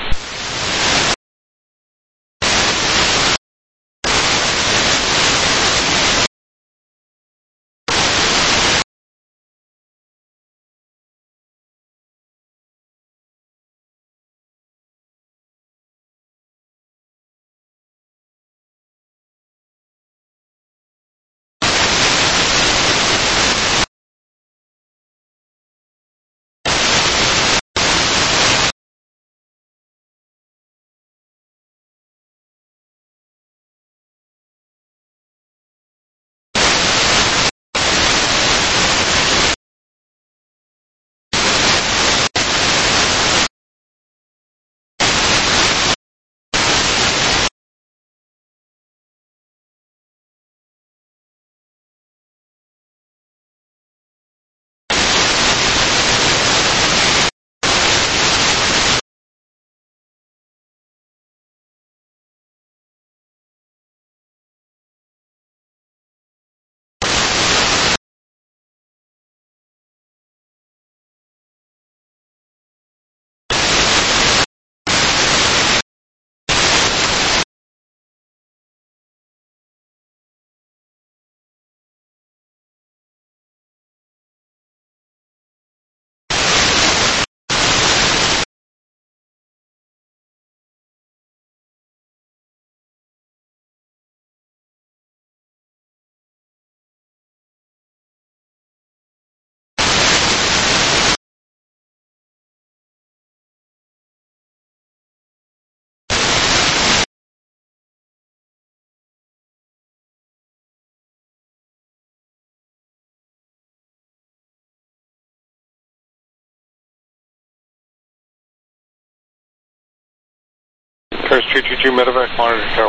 S1: First 222 medevac, monitor tower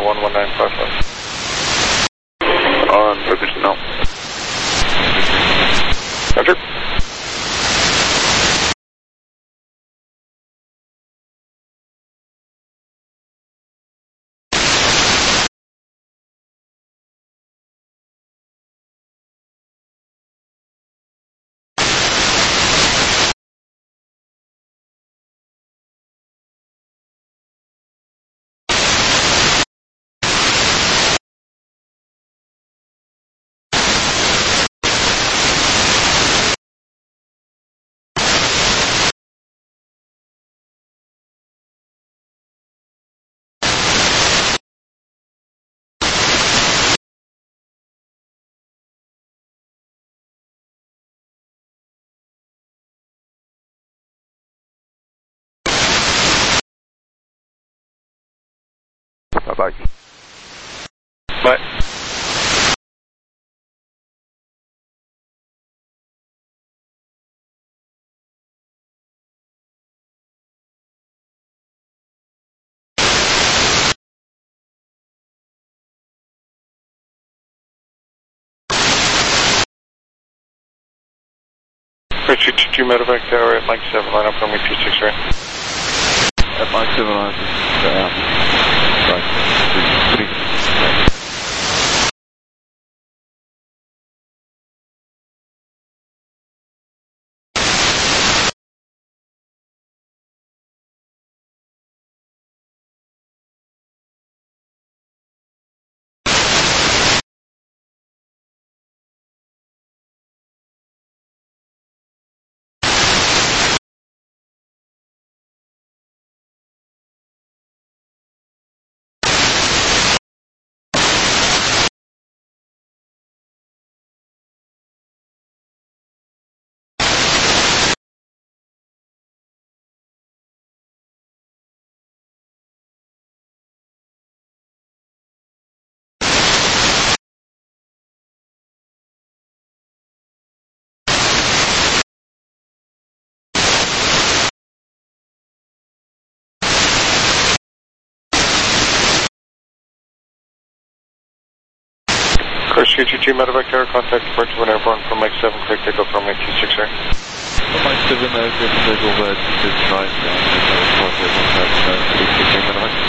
S1: 11955.
S2: On focus now.
S1: Roger.
S7: Bye-bye.
S1: Bye. First 222 medevac tower at Mike 7, line up on me 26 right.
S4: At Mike 7, line up, right, 3. Course 222 medevac tower, contact departure when airborne from Mike 7, clear takeoff from Mike 26 right. Mike 7, good takeoff at 26 right,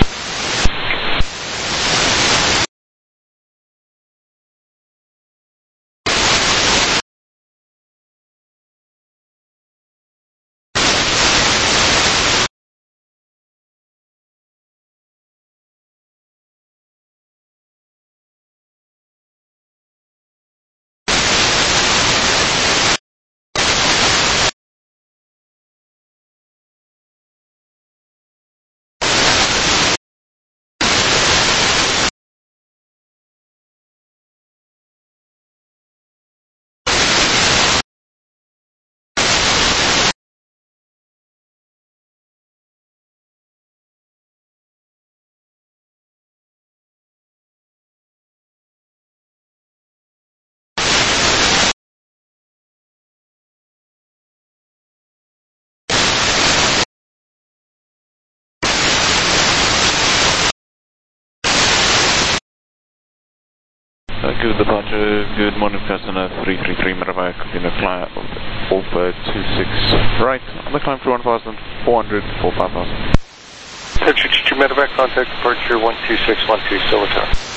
S4: Good departure, good morning, Cessna 333 medevac, in a flight of Alpha 26 right, on the climb for 1,400 for 5,000.
S1: Departure 22 medevac, contact departure 12612, Silvertown.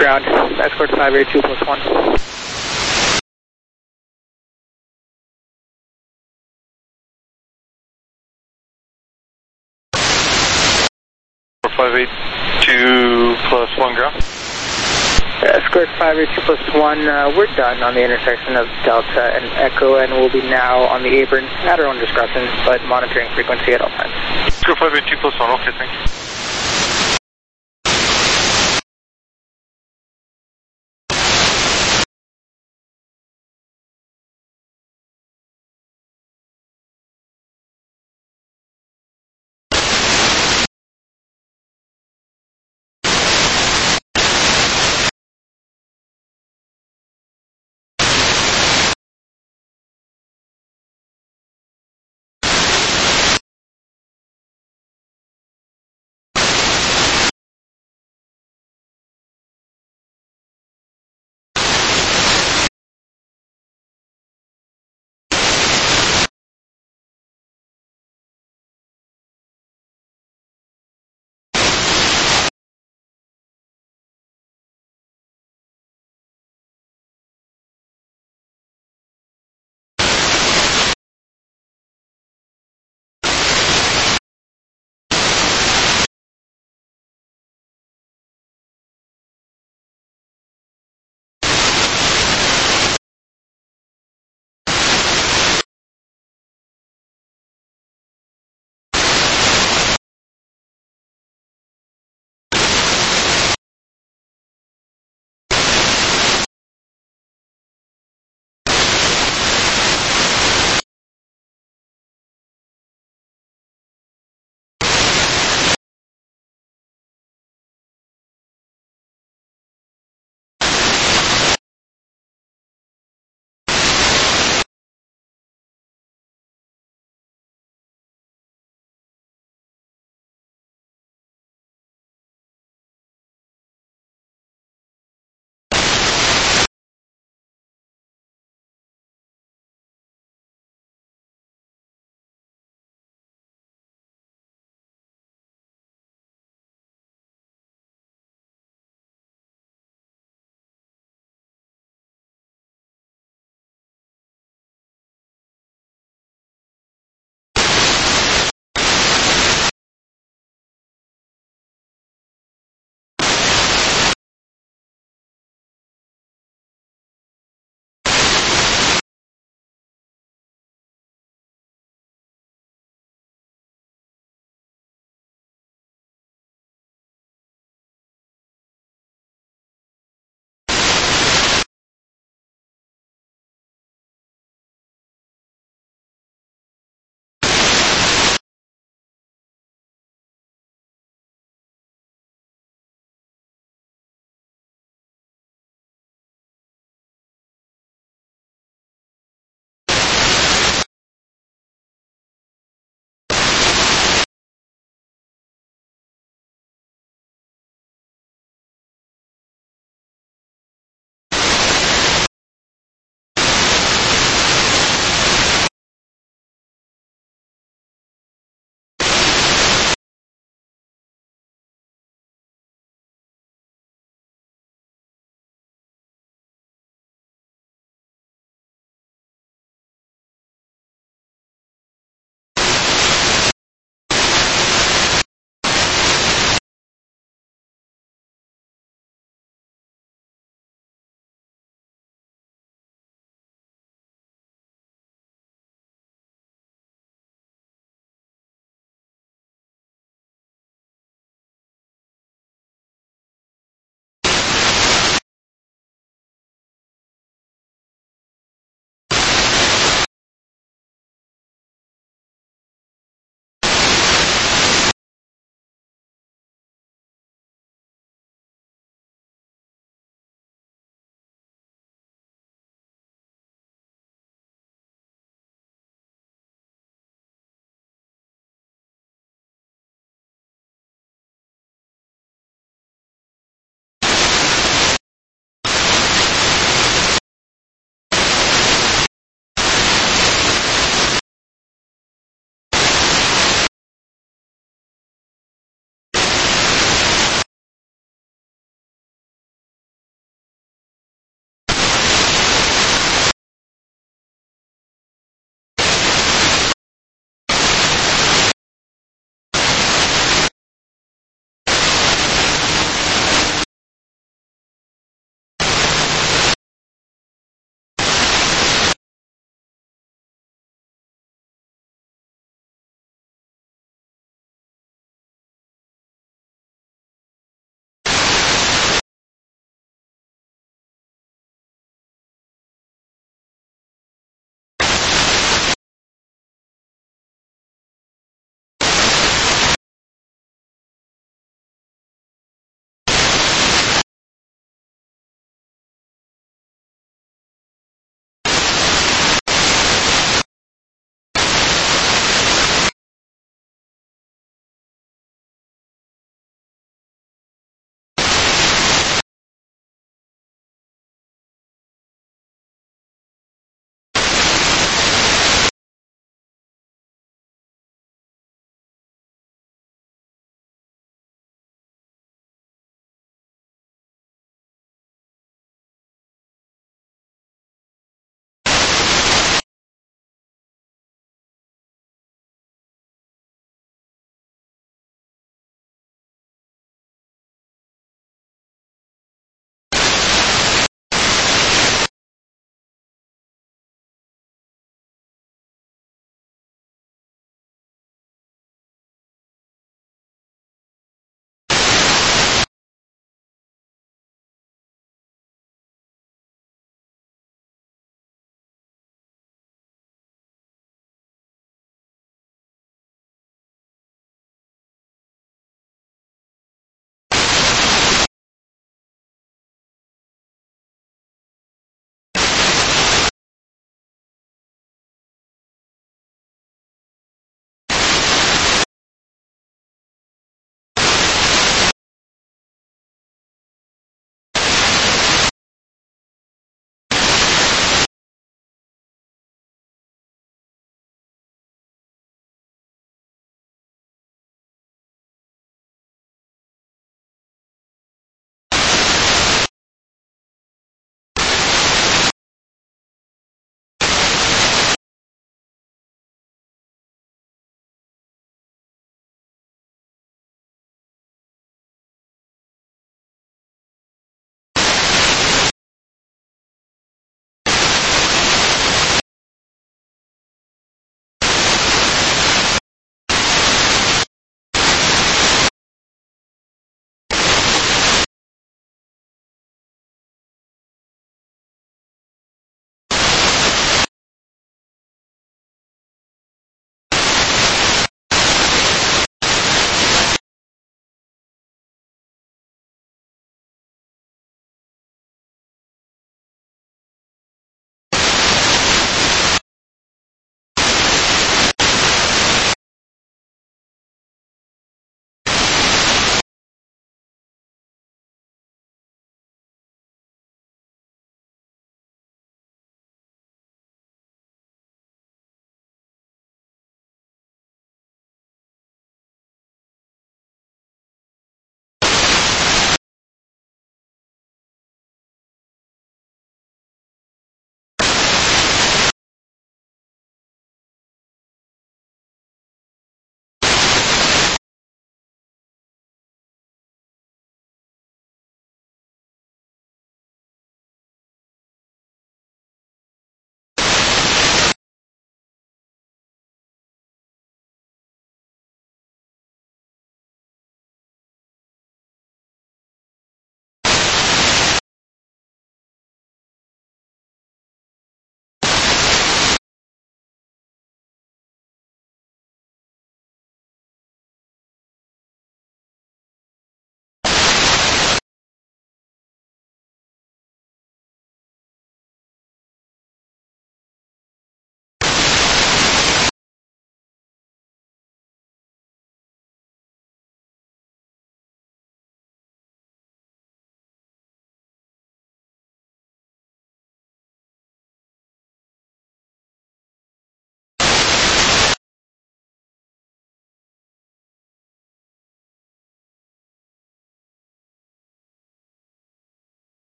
S6: Ground, escort 582 plus 1.
S1: 582 plus 1 ground.
S6: Escort 582 plus 1, we're done on the intersection of Delta and Echo, and we'll be now on the apron at our own discretion, but monitoring frequency at all times.
S1: Escort 582 plus 1, okay, thank you.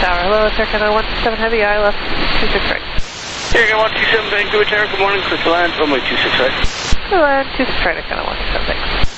S10: Tower. Hello, it's Air Canada 127 Heavy, ILS 26 right.
S11: Air Canada 127 Vancouver Tower, good morning, clear to land, runway 26 right.
S10: Clear land, 26 right, Air Canada 127, thanks.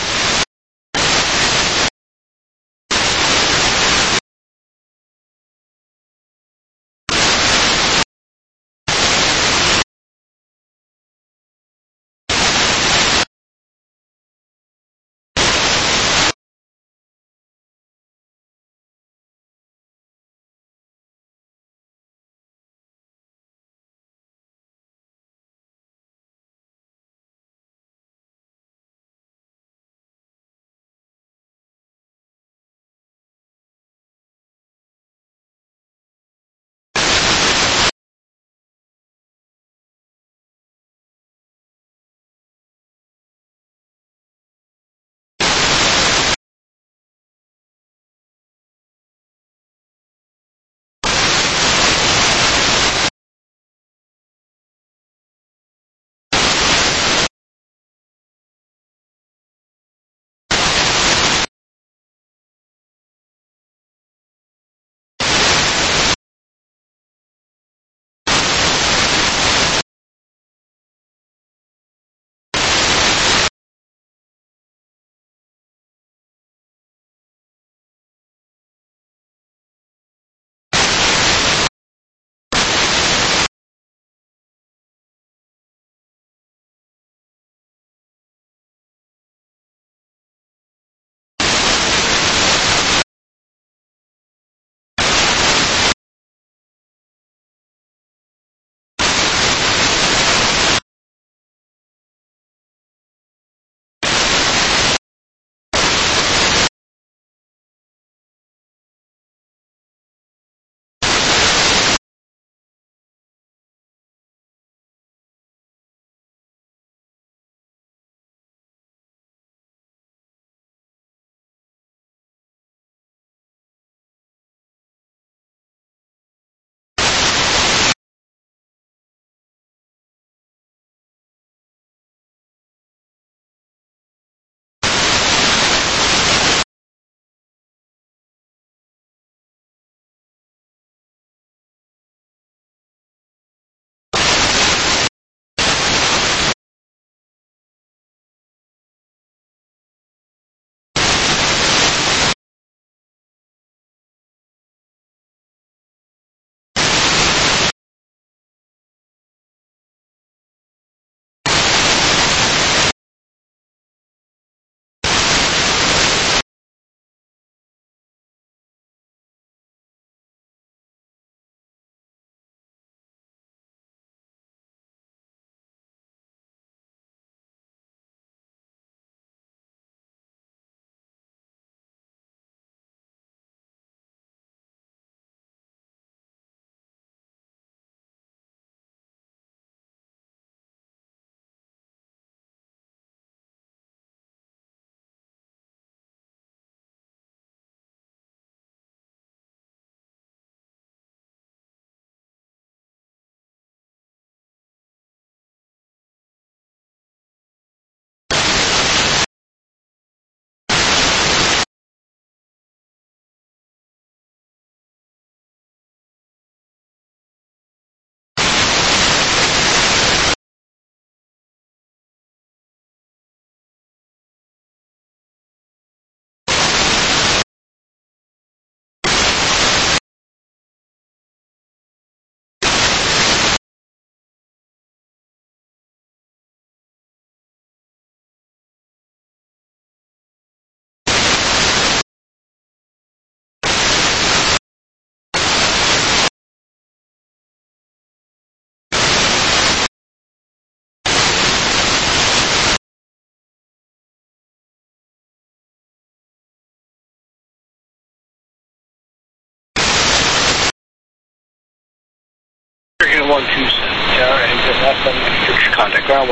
S11: Air Canada 127 Tower, exit left on contact ground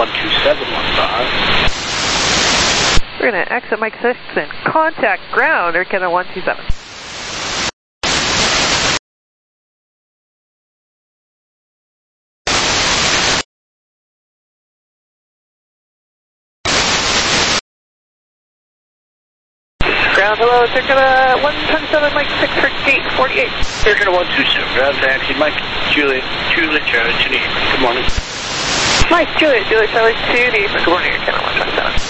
S11: 12715.
S10: We're going to exit Mike 6 and contact ground, Air Canada 127.
S8: ground. Hello, Circular 127, Mike 6 for gate 48.
S11: Circular 127, ground taxi, Mike, Juliet, Charlie, Geneva. Good morning.
S8: Mike, Juliet, Charlie 2, good morning, Canada 127.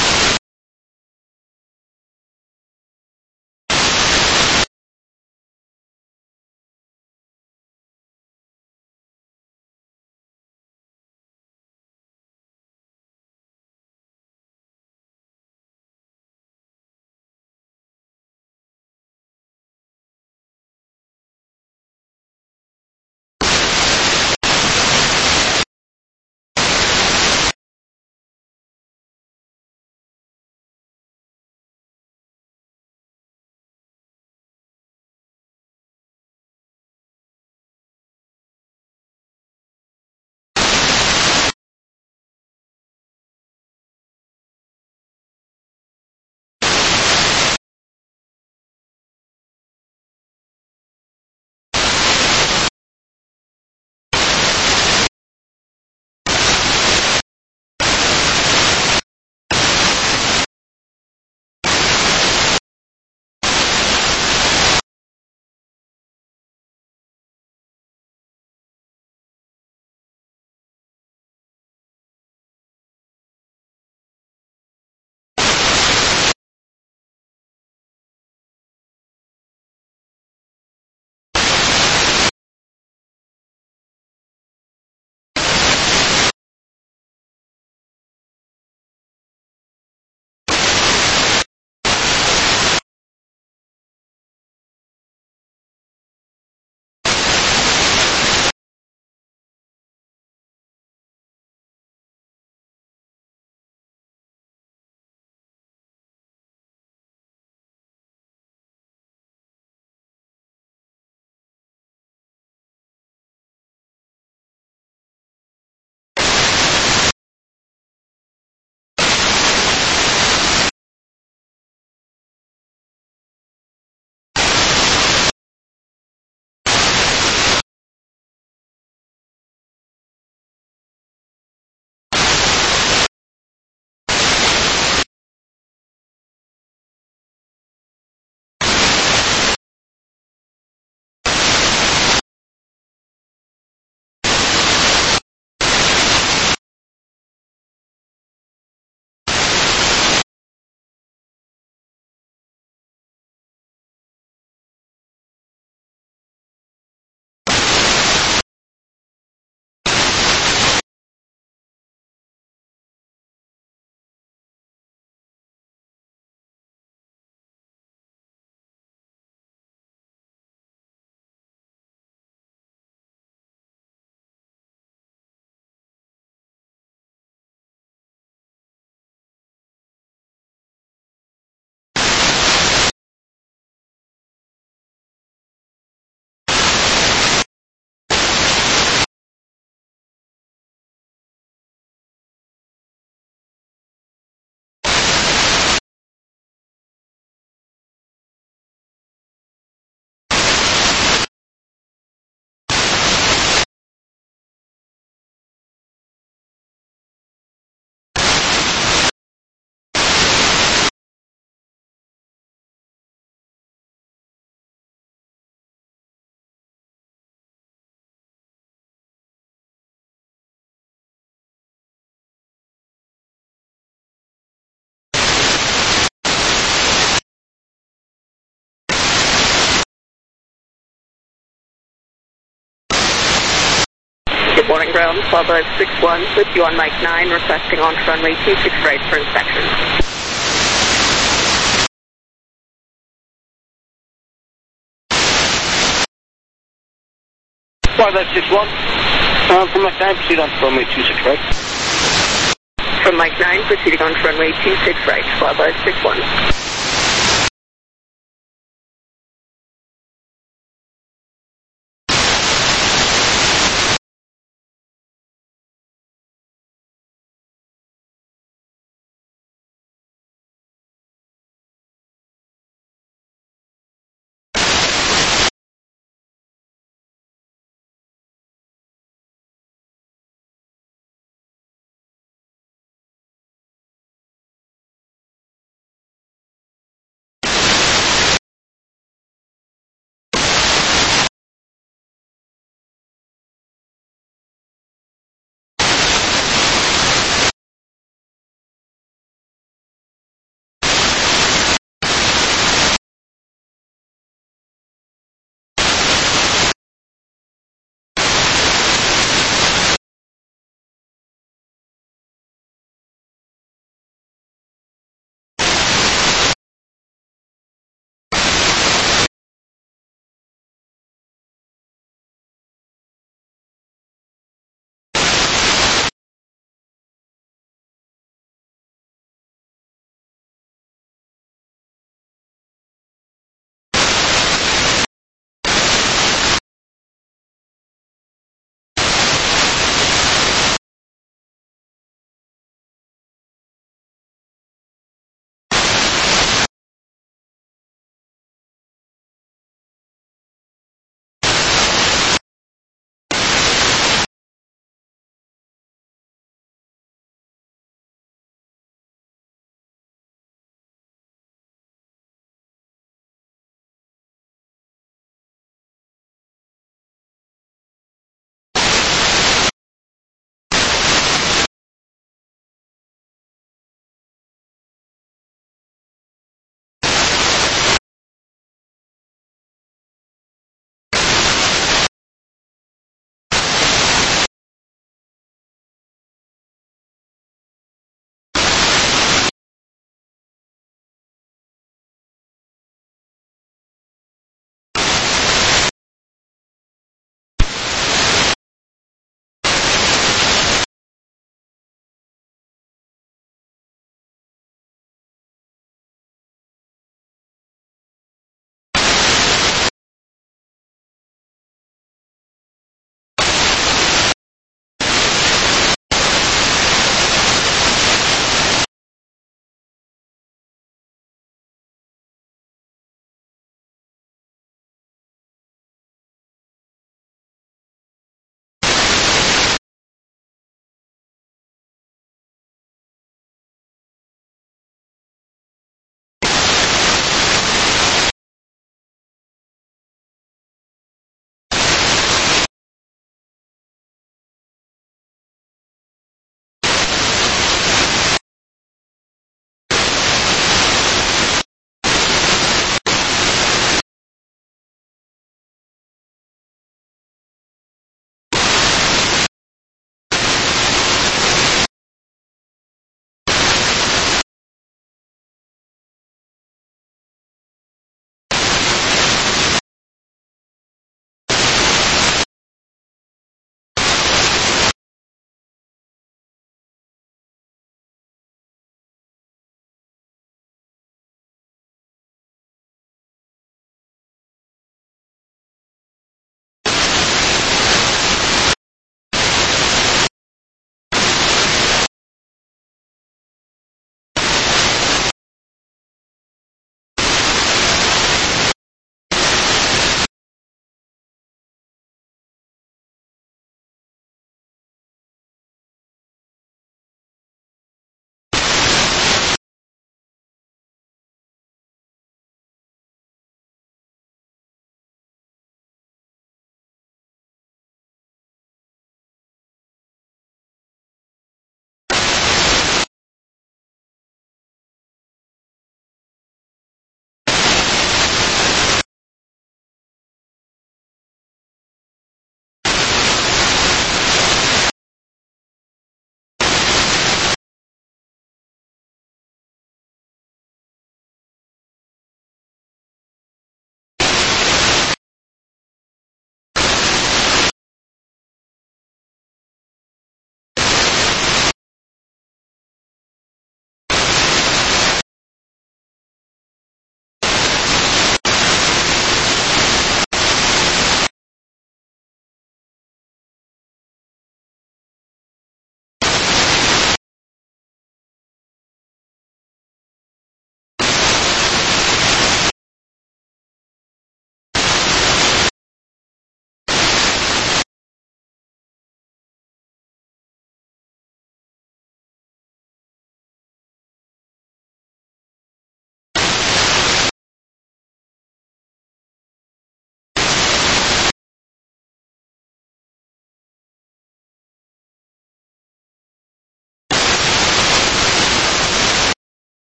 S9: Good morning, ground. Slava 61 with you on Mike 9, requesting on runway 26 right for inspection.
S11: Slava 61, from Mike 9, proceed on runway 26 right.
S9: From Mike 9, proceeding on runway 26 right, Slava 61.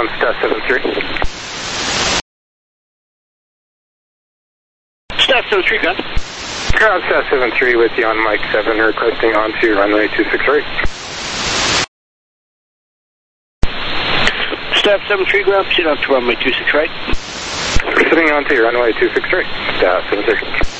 S2: Ground, Stat 73.
S11: Stat 73, gun.
S2: Ground, Stat 73 with you on Mike 7, requesting onto runway 26 right.
S11: Stat 73, ground, proceed on to runway 26 right.
S2: Proceeding on to runway 26 right. Stat 73.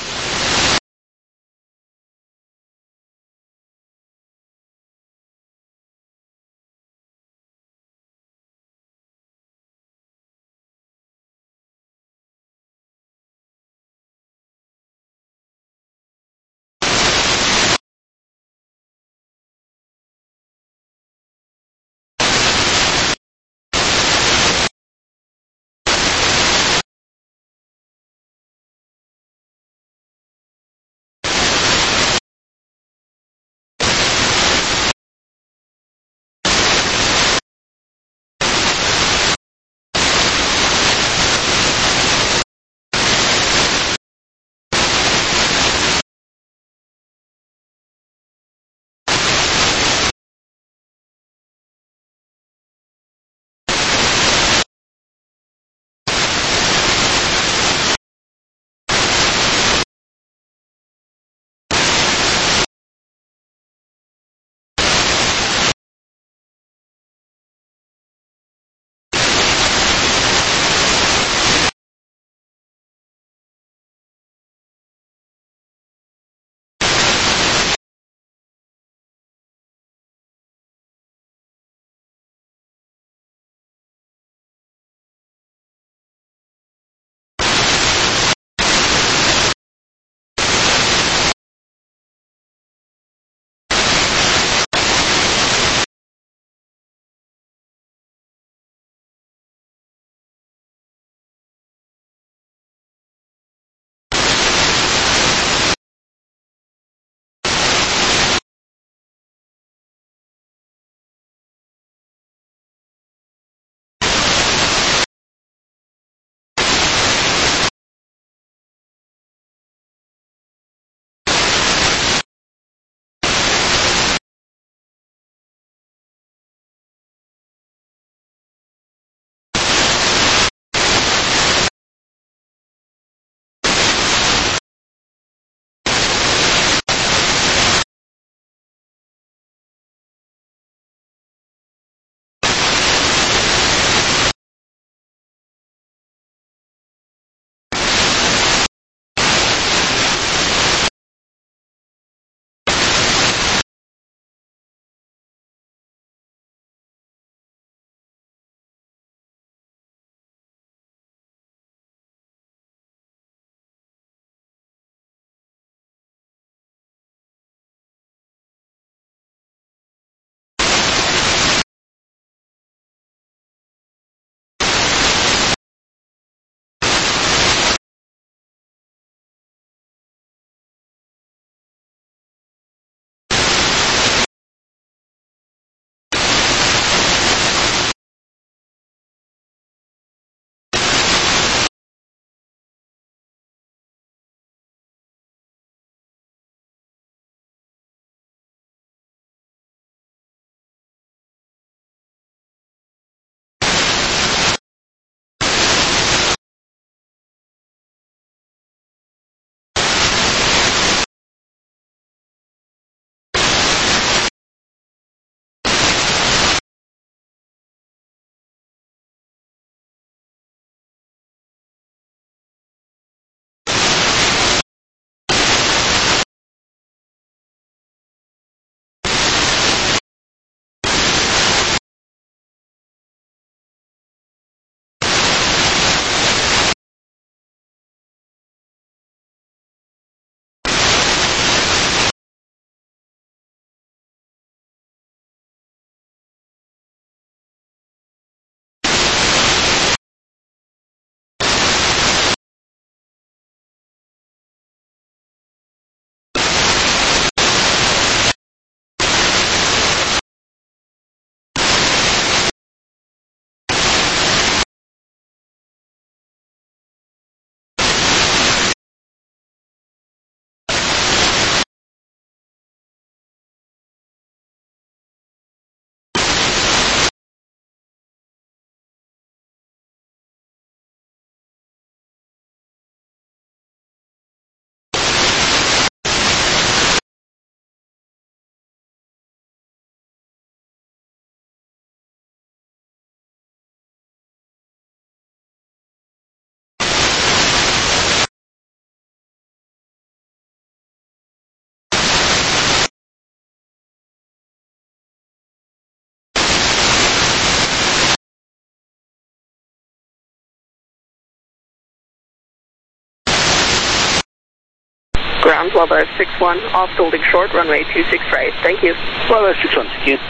S9: Ground, Wildlife 61, off holding short, runway 26 right. Thank you.
S11: Wildlife 61, thank you.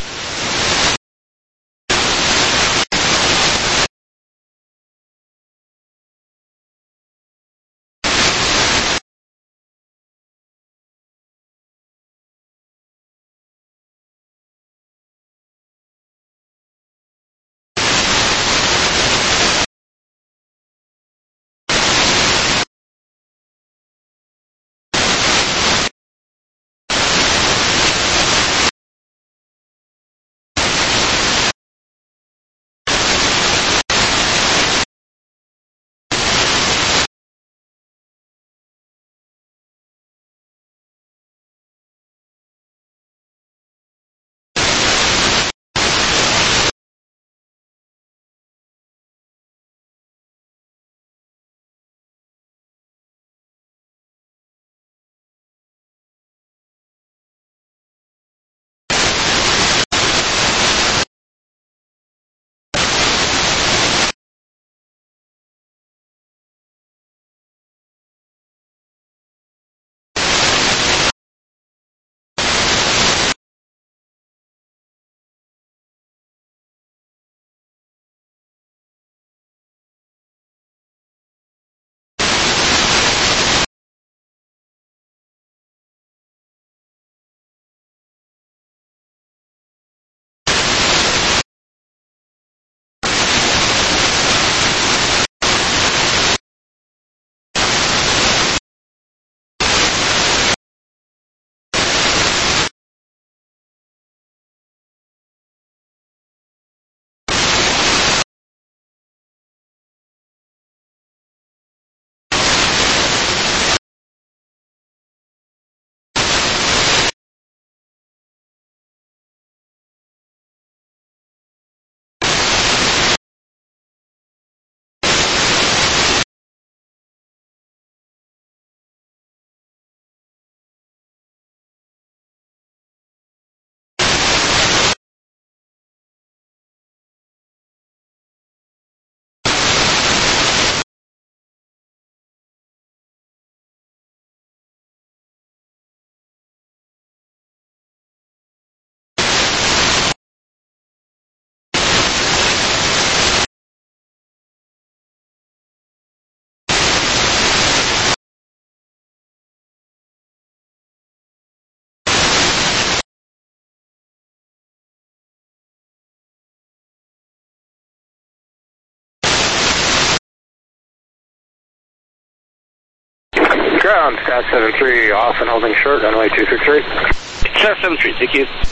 S2: Ground, Stat 73, off and holding short, runway 263.
S11: Stat 73, thank you.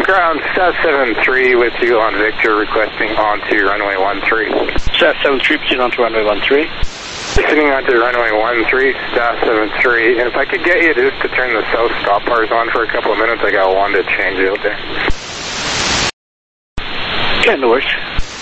S2: Ground, South 73 with you on Victor, requesting onto runway 13.
S11: South 73, proceed onto runway 13.
S2: Proceeding onto runway 13, South 73. And if I could get you just to turn the south stop bars on for a couple of minutes, I got one to change out there.
S11: Okay, no worries.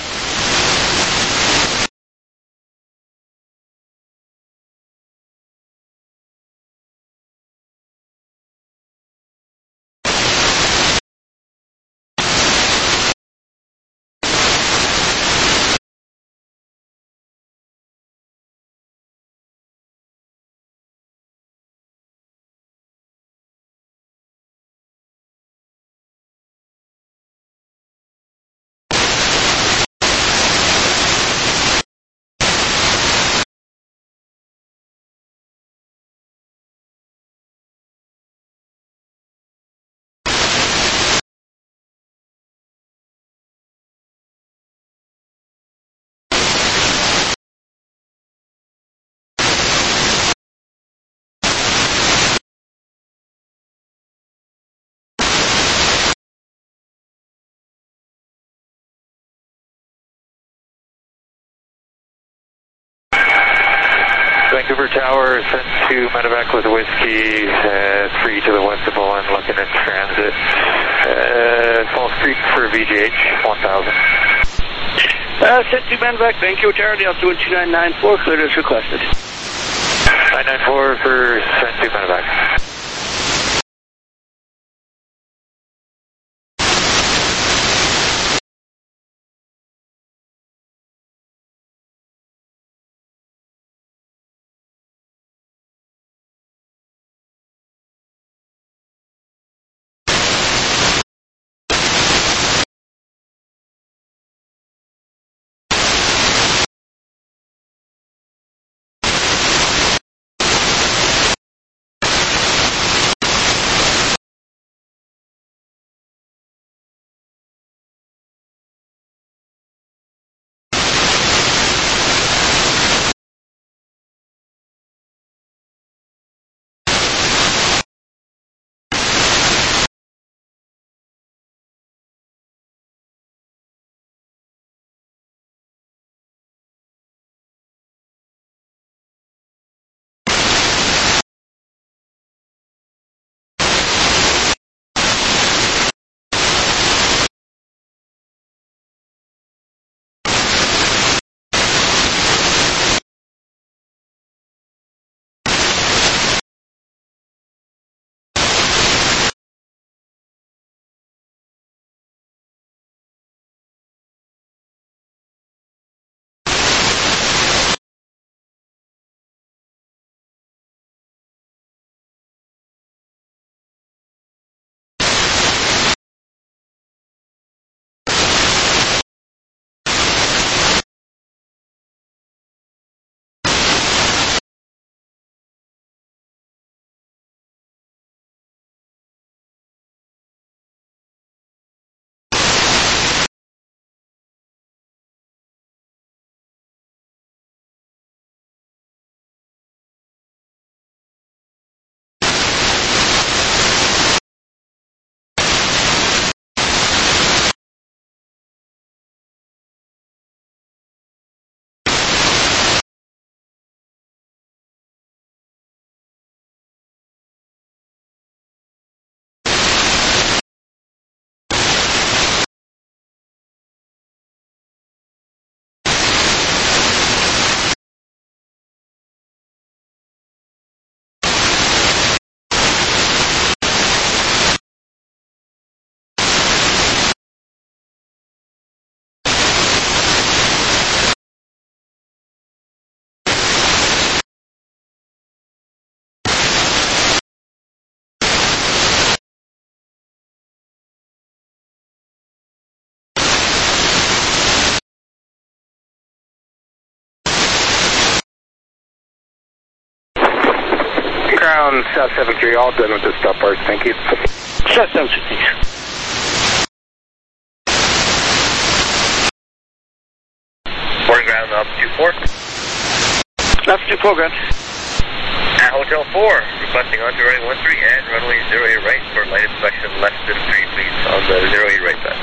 S3: Vancouver Tower, sent to medevac with Whiskey, 3 to the west of Bowen, looking in transit. Falls Creek for VGH, 1000.
S11: Sent to medevac, Vancouver Tower, the altitude 2994, cleared as requested.
S3: 994 for sent to medevac.
S2: Ground, South 73, all done with the stop bars, thank you.
S11: South 73.
S3: Boarding ground, up 24.
S11: Up 24, ground.
S3: Hotel
S12: Hotel 4, requesting onto runway 13 and runway 08 right for light inspection less than 3, please, on the 08 right side.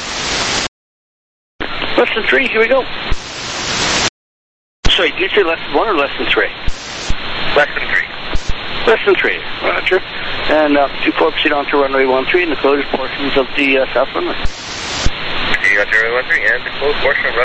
S11: Less than 3, here we go. Sorry, did you say less than 1 or less than 3?
S12: Less than 3.
S11: Less than 3, roger. And 24, proceed on to runway 13 in the closed portions of the south runway.
S12: Proceeding on to runway 13 and the closed portion of